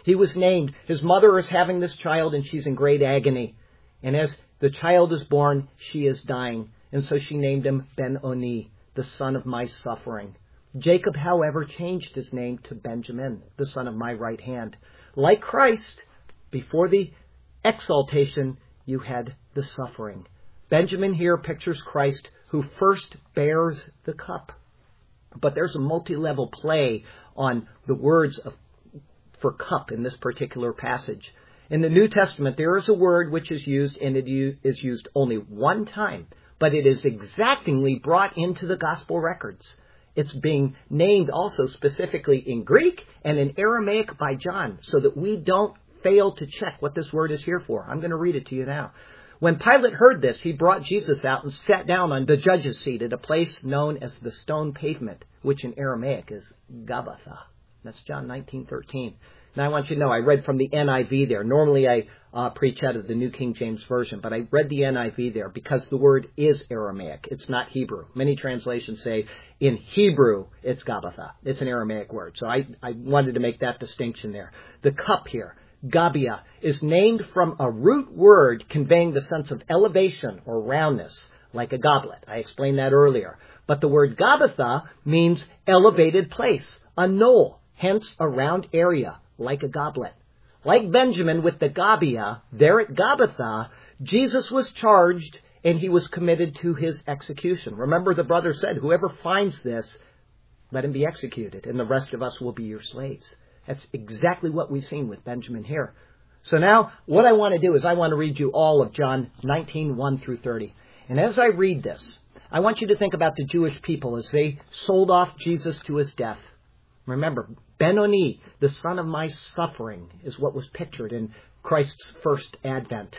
He was named. His mother is having this child, and she's in great agony. And as the child is born, she is dying. And so she named him Ben-Oni, the son of my suffering. Jacob, however, changed his name to Benjamin, the son of my right hand. Like Christ, before the exaltation, you had the suffering. Benjamin here pictures Christ who first bears the cup. But there's a multi-level play on the words of, for cup in this particular passage. In the New Testament, there is a word which is used, and it is used only one time, but it is exactingly brought into the gospel records. It's being named also specifically in Greek and in Aramaic by John, so that we don't fail to check what this word is here for. I'm going to read it to you now. When Pilate heard this, he brought Jesus out and sat down on the judge's seat at a place known as the stone pavement, which in Aramaic is Gabbatha. That's John nineteen thirteen. Now I want you to know, I read from the N I V there. Normally I uh, preach out of the New King James Version, but I read the N I V there because the word is Aramaic. It's not Hebrew. Many translations say in Hebrew it's Gabbatha. It's an Aramaic word. So I, I wanted to make that distinction there. The cup here, Gabia, is named from a root word conveying the sense of elevation or roundness, like a goblet. I explained that earlier. But the word Gabbatha means elevated place, a knoll, hence a round area, like a goblet. Like Benjamin with the Gabia, there at Gabbatha, Jesus was charged and he was committed to his execution. Remember, the brother said, whoever finds this, let him be executed, and the rest of us will be your slaves. That's exactly what we've seen with Benjamin here. So now, what I want to do is I want to read you all of John nineteen, one through thirty. And as I read this, I want you to think about the Jewish people as they sold off Jesus to his death. Remember, Ben-Oni, the son of my suffering, is what was pictured in Christ's first advent.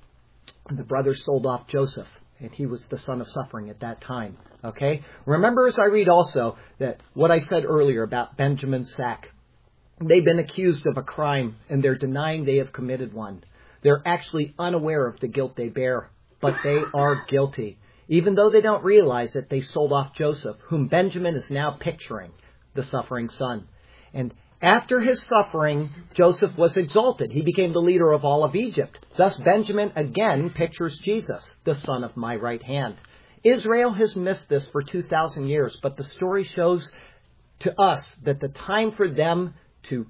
The brothers sold off Joseph, and he was the son of suffering at that time. Okay? Remember as I read also that what I said earlier about Benjamin's sack. They've been accused of a crime, and they're denying they have committed one. They're actually unaware of the guilt they bear, but they are guilty. Even though they don't realize it, they sold off Joseph, whom Benjamin is now picturing, the suffering son. And after his suffering, Joseph was exalted. He became the leader of all of Egypt. Thus, Benjamin again pictures Jesus, the son of my right hand. Israel has missed this for two thousand years, but the story shows to us that the time for them to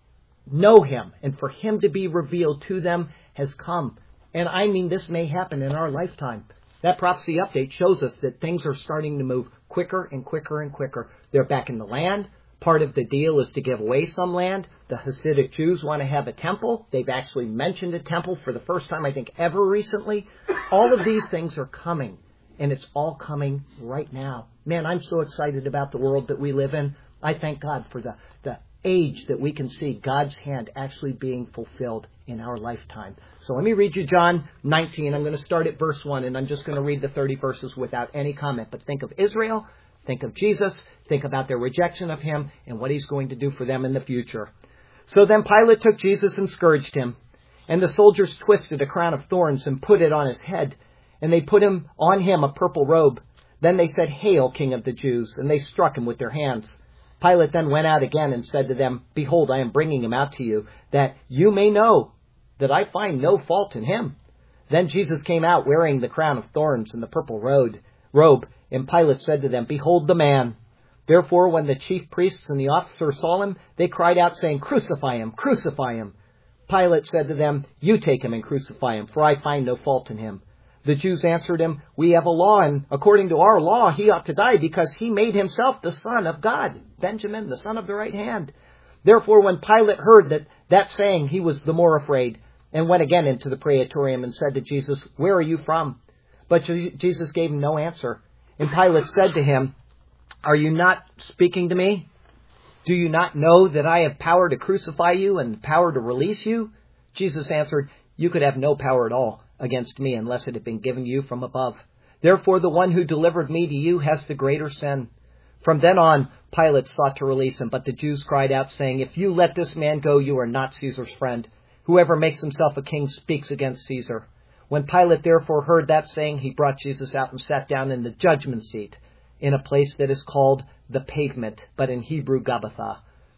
know him and for him to be revealed to them has come. And I mean, this may happen in our lifetime. That prophecy update shows us that things are starting to move quicker and quicker and quicker. They're back in the land. Part of the deal is to give away some land. The Hasidic Jews want to have a temple. They've actually mentioned a temple for the first time, I think, ever recently. All of these things are coming, and it's all coming right now. Man, I'm so excited about the world that we live in. I thank God for the, the age that we can see God's hand actually being fulfilled in our lifetime. So let me read you John nineteen. I'm going to start at verse one, and I'm just going to read the thirty verses without any comment. But think of Israel, think of Jesus, think about their rejection of him and what he's going to do for them in the future. So then Pilate took Jesus and scourged him, and the soldiers twisted a crown of thorns and put it on his head, and they put him on him a purple robe. Then they said, "Hail, King of the Jews," and they struck him with their hands. Pilate then went out again and said to them, "Behold, I am bringing him out to you, that you may know that I find no fault in him." Then Jesus came out wearing the crown of thorns and the purple robe, and Pilate said to them, "Behold the man." Therefore, when the chief priests and the officers saw him, they cried out, saying, "Crucify him, crucify him." Pilate said to them, "You take him and crucify him, for I find no fault in him." The Jews answered him, "We have a law, and according to our law, he ought to die because he made himself the Son of God, Benjamin, the son of the right hand." Therefore, when Pilate heard that, that saying, he was the more afraid, and went again into the praetorium and said to Jesus, "Where are you from?" But Jesus gave him no answer. And Pilate said to him, "Are you not speaking to me? Do you not know that I have power to crucify you and power to release you?" Jesus answered, "You could have no power at all against me unless it had been given you from above. Therefore, the one who delivered me to you has the greater sin." From then on, Pilate sought to release him, but the Jews cried out, saying, "If you let this man go, you are not Caesar's friend. Whoever makes himself a king speaks against Caesar." When Pilate therefore heard that saying, he brought Jesus out and sat down in the judgment seat in a place that is called the Pavement, but in Hebrew, Gabbatha.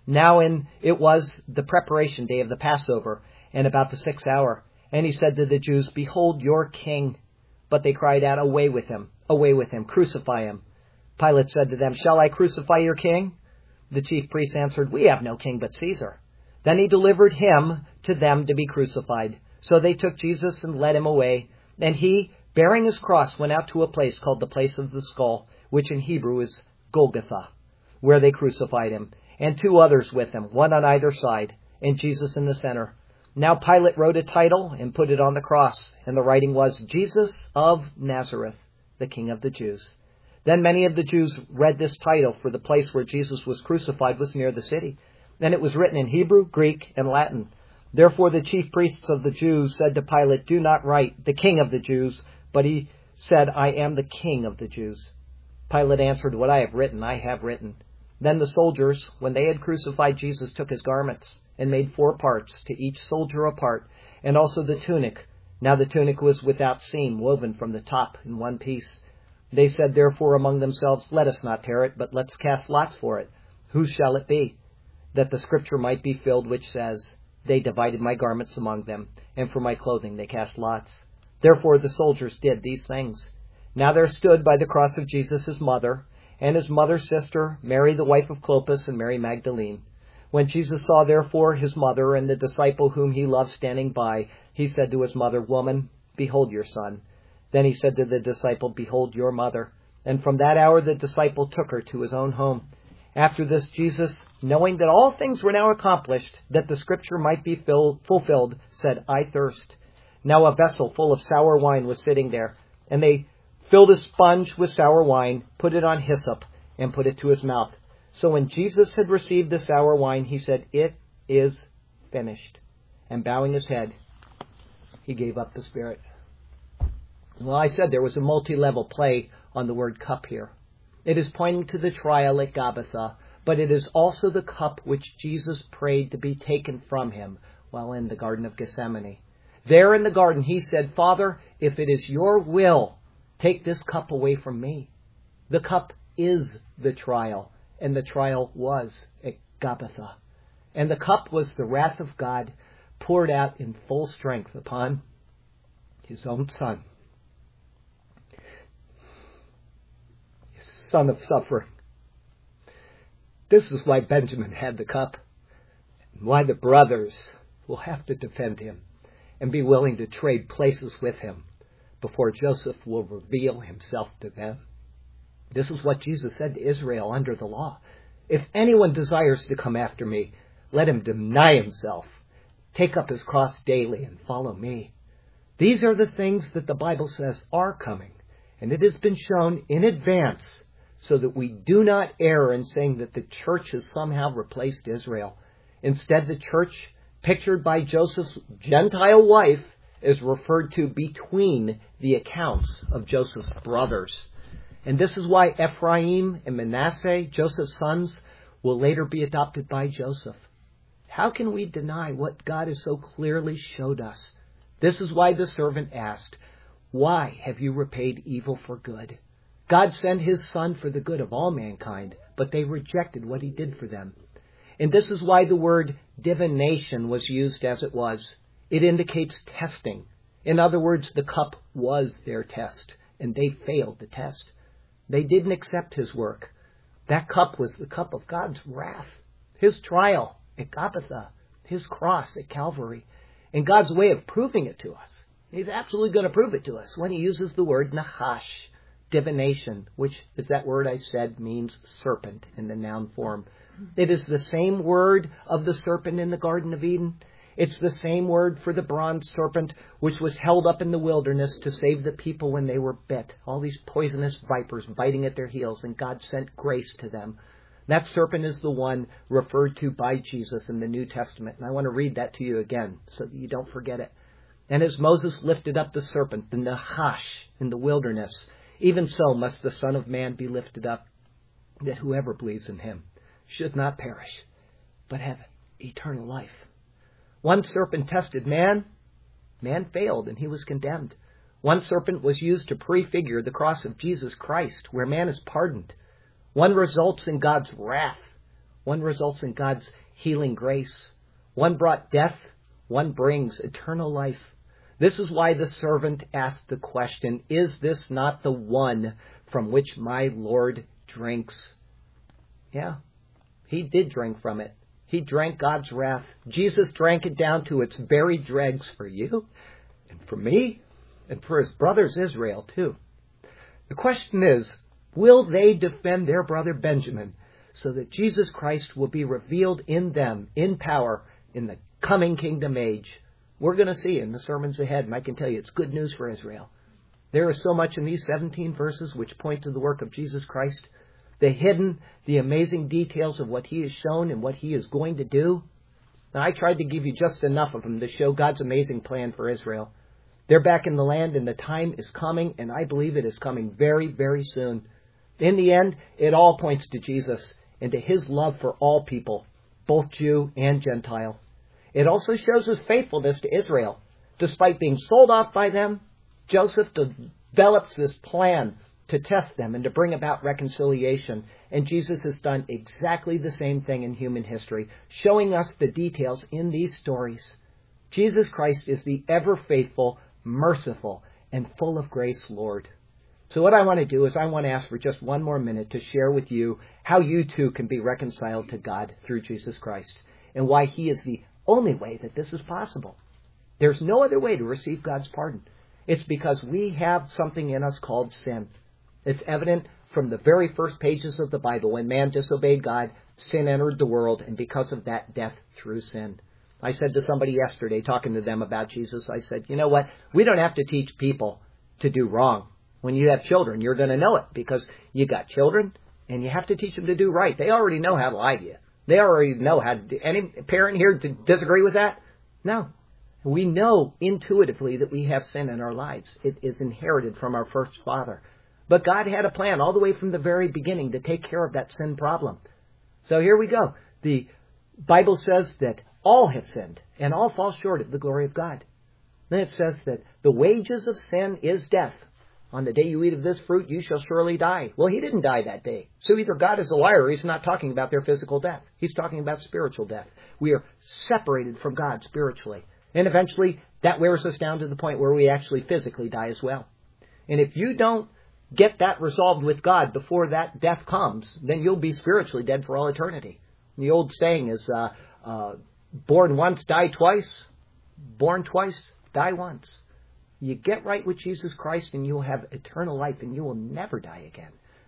Now in it was the preparation day of the Passover, and about the sixth hour. And he said to the Jews, Behold your king. But they cried out, Away with him, away with him, crucify him. Pilate said to them, Shall I crucify your king? The chief priests answered, We have no king but Caesar. Then he delivered him to them to be crucified. So they took Jesus and led him away. And he, bearing his cross, went out to a place called the place of the skull, which in Hebrew is Golgotha, where they crucified him, and two others with him, one on either side, and Jesus in the center. Now Pilate wrote a title and put it on the cross, and the writing was, Jesus of Nazareth, the King of the Jews. Then many of the Jews read this title, for the place where Jesus was crucified was near the city. And it was written in Hebrew, Greek, and Latin. Therefore the chief priests of the Jews said to Pilate, Do not write, the King of the Jews, but he said, I am the King of the Jews. Pilate answered, What I have written, I have written. Then the soldiers, when they had crucified Jesus, took his garments and made four parts, to each soldier a part, and also the tunic. Now the tunic was without seam, woven from the top in one piece. They said therefore among themselves, Let us not tear it, but let's cast lots for it. Whose shall it be? That the scripture might be filled, which says, They divided my garments among them, and for my clothing they cast lots. Therefore the soldiers did these things. Now there stood by the cross of Jesus his mother, and his mother's sister, Mary the wife of Clopas, and Mary Magdalene. When Jesus saw therefore his mother and the disciple whom he loved standing by, he said to his mother, Woman, behold your son. Then he said to the disciple, Behold your mother. And from that hour the disciple took her to his own home. After this, Jesus, knowing that all things were now accomplished, that the scripture might be filled, fulfilled, said, I thirst. Now a vessel full of sour wine was sitting there, and they filled a sponge with sour wine, put it on hyssop, and put it to his mouth. So when Jesus had received the sour wine, he said, It is finished. And bowing his head, he gave up the spirit. Well, I said there was a multi-level play on the word cup here. It is pointing to the trial at Golgotha, but it is also the cup which Jesus prayed to be taken from him while in the Garden of Gethsemane. There in the garden, he said, Father, if it is your will, take this cup away from me. The cup is the trial, and the trial was at Golgotha. And the cup was the wrath of God poured out in full strength upon his own Son. Son of suffering. This is why Benjamin had the cup, and why the brothers will have to defend him and be willing to trade places with him before Joseph will reveal himself to them. This is what Jesus said to Israel under the law. If anyone desires to come after me, let him deny himself, take up his cross daily, and follow me. These are the things that the Bible says are coming, and it has been shown in advance so that we do not err in saying that the church has somehow replaced Israel. Instead, the church, pictured by Joseph's Gentile wife, is referred to between the accounts of Joseph's brothers. And this is why Ephraim and Manasseh, Joseph's sons, will later be adopted by Joseph. How can we deny what God has so clearly showed us? This is why the servant asked, Why have you repaid evil for good? God sent his Son for the good of all mankind, but they rejected what he did for them. And this is why the word divination was used as it was. It indicates testing. In other words, the cup was their test, and they failed the test. They didn't accept his work. That cup was the cup of God's wrath, his trial at Golgotha, his cross at Calvary, and God's way of proving it to us. He's absolutely going to prove it to us when he uses the word nahash, divination, which is that word I said means serpent in the noun form. It is the same word of the serpent in the Garden of Eden. It's the same word for the bronze serpent, which was held up in the wilderness to save the people when they were bit. All these poisonous vipers biting at their heels, and God sent grace to them. That serpent is the one referred to by Jesus in the New Testament. And I want to read that to you again so that you don't forget it. And as Moses lifted up the serpent, the Nahash, in the wilderness, even so must the Son of Man be lifted up, that whoever believes in him should not perish, but have eternal life. One serpent tested man. Man failed, and he was condemned. One serpent was used to prefigure the cross of Jesus Christ, where man is pardoned. One results in God's wrath. One results in God's healing grace. One brought death. One brings eternal life. This is why the servant asked the question, is this not the one from which my Lord drinks? Yeah, he did drink from it. He drank God's wrath. Jesus drank it down to its very dregs for you and for me and for his brothers Israel too. The question is, will they defend their brother Benjamin so that Jesus Christ will be revealed in them in power in the coming kingdom age? We're going to see in the sermons ahead, and I can tell you it's good news for Israel. There is so much in these seventeen verses which point to the work of Jesus Christ, the hidden, the amazing details of what he has shown and what he is going to do. Now, I tried to give you just enough of them to show God's amazing plan for Israel. They're back in the land, and the time is coming, and I believe it is coming very, very soon. In the end, it all points to Jesus and to his love for all people, both Jew and Gentile. It also shows his faithfulness to Israel. Despite being sold off by them, Joseph develops this plan to test them and to bring about reconciliation. And Jesus has done exactly the same thing in human history, showing us the details in these stories. Jesus Christ is the ever-faithful, merciful, and full of grace Lord. So what I want to do is I want to ask for just one more minute to share with you how you too can be reconciled to God through Jesus Christ and why he is the only way that this is possible. There's no other way to receive God's pardon. It's because we have something in us called sin. It's evident from the very first pages of the Bible. When man disobeyed God, sin entered the world, and because of that, death through sin. I said to somebody yesterday, talking to them about Jesus, I said, you know what? We don't have to teach people to do wrong. When you have children, you're going to know it because you got children, and you have to teach them to do right. They already know how to lie to you. They already know how to do. Any parent here to disagree with that? No. We know intuitively that we have sin in our lives. It is inherited from our first father. But God had a plan all the way from the very beginning to take care of that sin problem. So here we go. The Bible says that all have sinned and all fall short of the glory of God. Then it says that the wages of sin is death. On the day you eat of this fruit, you shall surely die. Well, he didn't die that day. So either God is a liar or he's not talking about their physical death. He's talking about spiritual death. We are separated from God spiritually. And eventually, that wears us down to the point where we actually physically die as well. And if you don't get that resolved with God before that death comes, then you'll be spiritually dead for all eternity. The old saying is, uh, uh, born once, die twice. Born twice, die once. You get right with Jesus Christ and you'll have eternal life and you will never die again.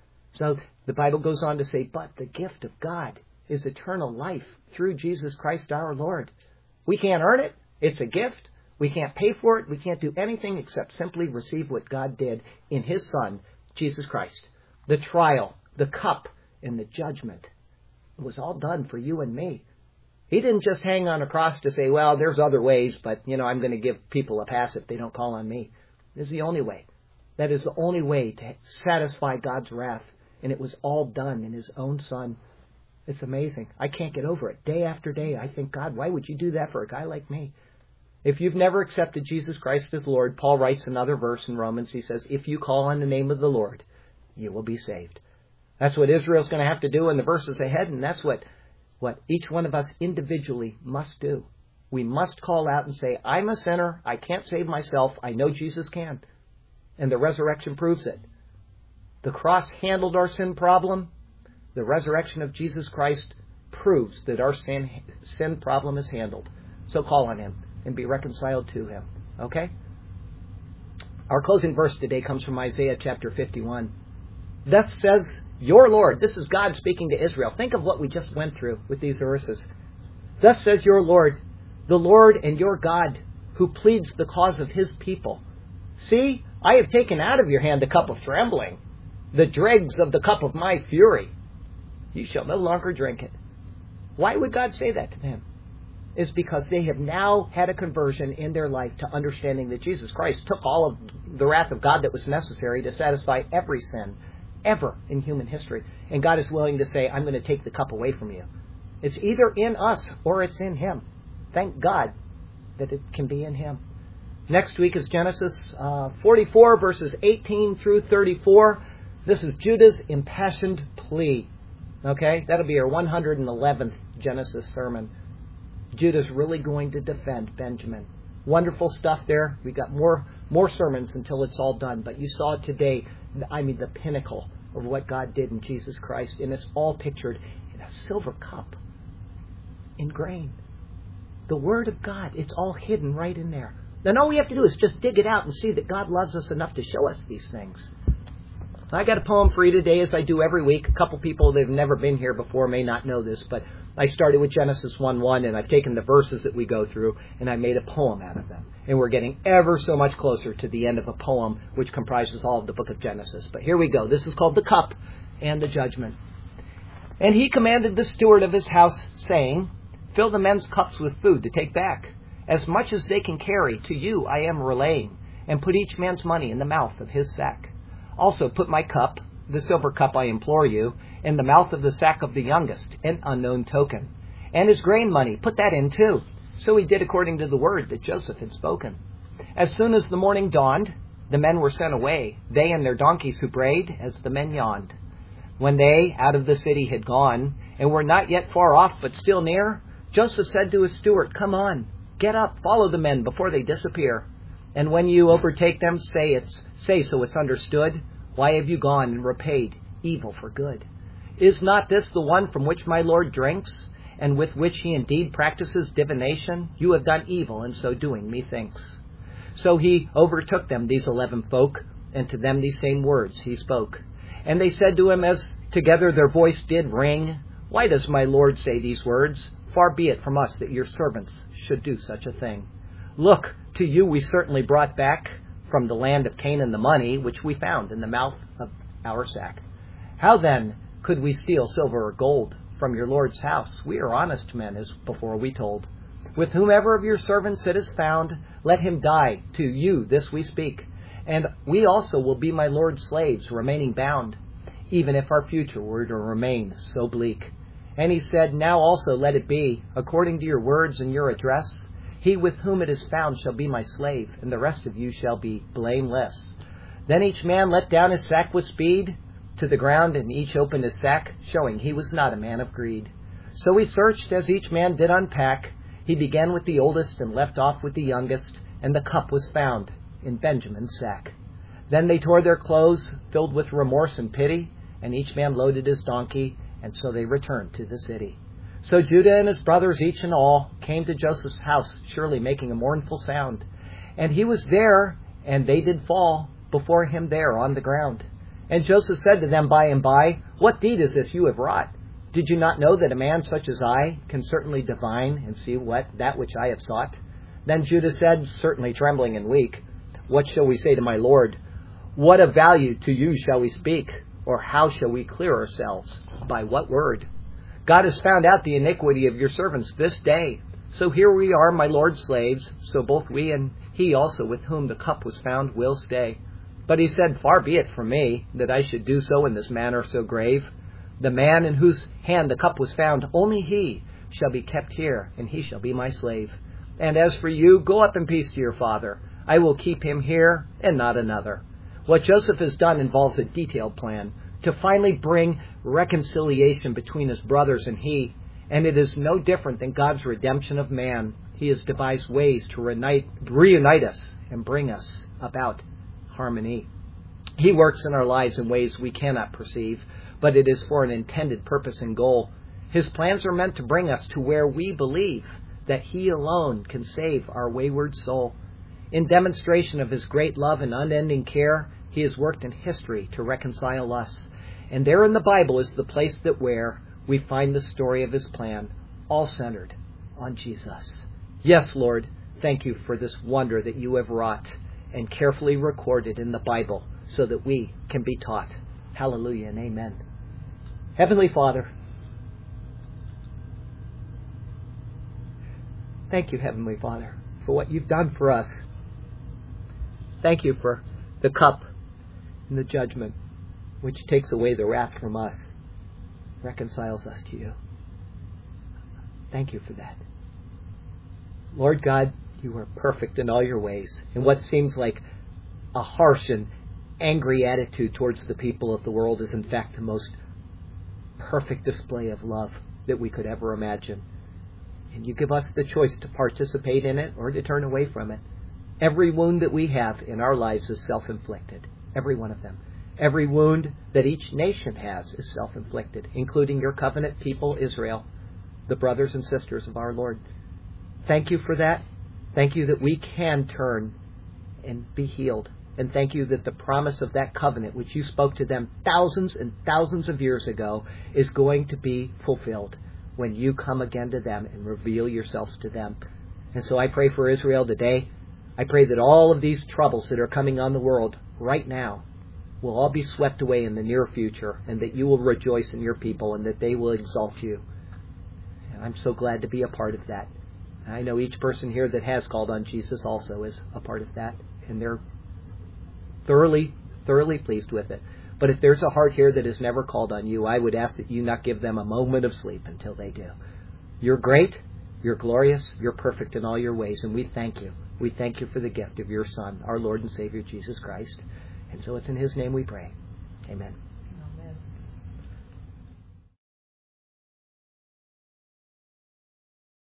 So the Bible goes on to say, but the gift of God is eternal life through Jesus Christ our Lord. We can't earn it. It's a gift. We can't pay for it. We can't do anything except simply receive what God did in his Son, Jesus Christ. The trial, the cup, and the judgment. It was all done for you and me. He didn't just hang on a cross to say, well, there's other ways, but, you know, I'm going to give people a pass if they don't call on me. This is the only way. That is the only way to satisfy God's wrath. And it was all done in his own Son. It's amazing. I can't get over it. Day after day, I think, God, why would you do that for a guy like me? If you've never accepted Jesus Christ as Lord, Paul writes another verse in Romans. He says, if you call on the name of the Lord, you will be saved. That's what Israel's going to have to do in the verses ahead, and that's what, what each one of us individually must do. We must call out and say, I'm a sinner. I can't save myself. I know Jesus can. And the resurrection proves it. The cross handled our sin problem. The resurrection of Jesus Christ proves that our sin, sin problem is handled. So call on him and be reconciled to him. Okay? Our closing verse today comes from Isaiah chapter fifty-one. Thus says your Lord. This is God speaking to Israel. Think of what we just went through with these verses. Thus says your Lord, the Lord and your God, who pleads the cause of his people. See, I have taken out of your hand the cup of trembling, the dregs of the cup of my fury. You shall no longer drink it. Why would God say that to them? It's because they have now had a conversion in their life to understanding that Jesus Christ took all of the wrath of God that was necessary to satisfy every sin ever in human history. And God is willing to say, I'm going to take the cup away from you. It's either in us or it's in him. Thank God that it can be in him. Next week is Genesis uh, forty-four, verses eighteen through thirty-four. This is Judah's impassioned plea. Okay? That'll be our one hundred eleventh Genesis sermon. Judah's really going to defend Benjamin. Wonderful stuff there. We've got more more sermons until it's all done. But you saw today, I mean, the pinnacle of what God did in Jesus Christ. And it's all pictured in a silver cup in grain. The Word of God, it's all hidden right in there. Then all we have to do is just dig it out and see that God loves us enough to show us these things. I got a poem for you today, as I do every week. A couple people that have never been here before may not know this, but I started with Genesis one one, and I've taken the verses that we go through, and I made a poem out of them. And we're getting ever so much closer to the end of a poem, which comprises all of the book of Genesis. But here we go. This is called The Cup and the Judgment. And he commanded the steward of his house, saying, Fill the men's cups with food to take back. As much as they can carry, to you I am relaying, and put each man's money in the mouth of his sack. Also put my cup, the silver cup I implore you, in the mouth of the sack of the youngest, an unknown token. And his grain money, put that in too. So he did according to the word that Joseph had spoken. As soon as the morning dawned, the men were sent away, they and their donkeys who brayed as the men yawned. When they out of the city had gone, and were not yet far off but still near, Joseph said to his steward, Come on, get up, follow the men before they disappear. And when you overtake them, say it's say so it's understood. Why have you gone and repaid evil for good? Is not this the one from which my Lord drinks, and with which he indeed practices divination? You have done evil, and so doing, methinks. So he overtook them, these eleven folk, and to them these same words he spoke. And they said to him, as together their voice did ring, Why does my Lord say these words? Far be it from us that your servants should do such a thing. Look, to you we certainly brought back from the land of Canaan the money which we found in the mouth of our sack. How then could we steal silver or gold from your Lord's house? We are honest men, as before we told. With whomever of your servants it is found, let him die. To you this we speak. And we also will be my Lord's slaves, remaining bound, even if our future were to remain so bleak. And he said, Now also let it be, according to your words and your address. He with whom it is found shall be my slave, and the rest of you shall be blameless. Then each man let down his sack with speed to the ground, and each opened his sack, showing he was not a man of greed. So he searched as each man did unpack. He began with the oldest and left off with the youngest, and the cup was found in Benjamin's sack. Then they tore their clothes, filled with remorse and pity, and each man loaded his donkey, and so they returned to the city. So Judah and his brothers, each and all, came to Joseph's house, surely making a mournful sound. And he was there, and they did fall before him there on the ground. And Joseph said to them by and by, What deed is this you have wrought? Did you not know that a man such as I can certainly divine and see what that which I have sought? Then Judah said, certainly trembling and weak, What shall we say to my Lord? What of value to you shall we speak? Or how shall we clear ourselves? By what word? God has found out the iniquity of your servants this day. So here we are, my Lord's slaves. So both we and he also with whom the cup was found will stay. But he said, Far be it from me that I should do so in this manner so grave. The man in whose hand the cup was found, only he shall be kept here, and he shall be my slave. And as for you, go up in peace to your father. I will keep him here and not another. What Joseph has done involves a detailed plan to finally bring reconciliation between his brothers and he. And it is no different than God's redemption of man. He has devised ways to reunite, reunite us and bring us about harmony. He works in our lives in ways we cannot perceive, but it is for an intended purpose and goal. His plans are meant to bring us to where we believe that he alone can save our wayward soul. In demonstration of his great love and unending care, he has worked in history to reconcile us. And there in the Bible is the place that where we find the story of his plan, all centered on Jesus. Yes, Lord, thank you for this wonder that you have wrought and carefully recorded in the Bible so that we can be taught. Hallelujah and amen. Heavenly Father, thank you, Heavenly Father, for what you've done for us. Thank you for the cup and the judgment which takes away the wrath from us, reconciles us to you. Thank you for that. Lord God, you are perfect in all your ways. And what seems like a harsh and angry attitude towards the people of the world is in fact the most perfect display of love that we could ever imagine. And you give us the choice to participate in it or to turn away from it. Every wound that we have in our lives is self-inflicted. Every one of them. Every wound that each nation has is self-inflicted, including your covenant people, Israel, the brothers and sisters of our Lord. Thank you for that. Thank you that we can turn and be healed. And thank you that the promise of that covenant, which you spoke to them thousands and thousands of years ago, is going to be fulfilled when you come again to them and reveal yourselves to them. And so I pray for Israel today. I pray that all of these troubles that are coming on the world right now will all be swept away in the near future, and that you will rejoice in your people and that they will exalt you. And I'm so glad to be a part of that. I know each person here that has called on Jesus also is a part of that, and they're thoroughly, thoroughly pleased with it. But if there's a heart here that has never called on you, I would ask that you not give them a moment of sleep until they do. You're great, you're glorious, you're perfect in all your ways, and we thank you. We thank you for the gift of your Son, our Lord and Savior, Jesus Christ. And so it's in His name we pray. Amen.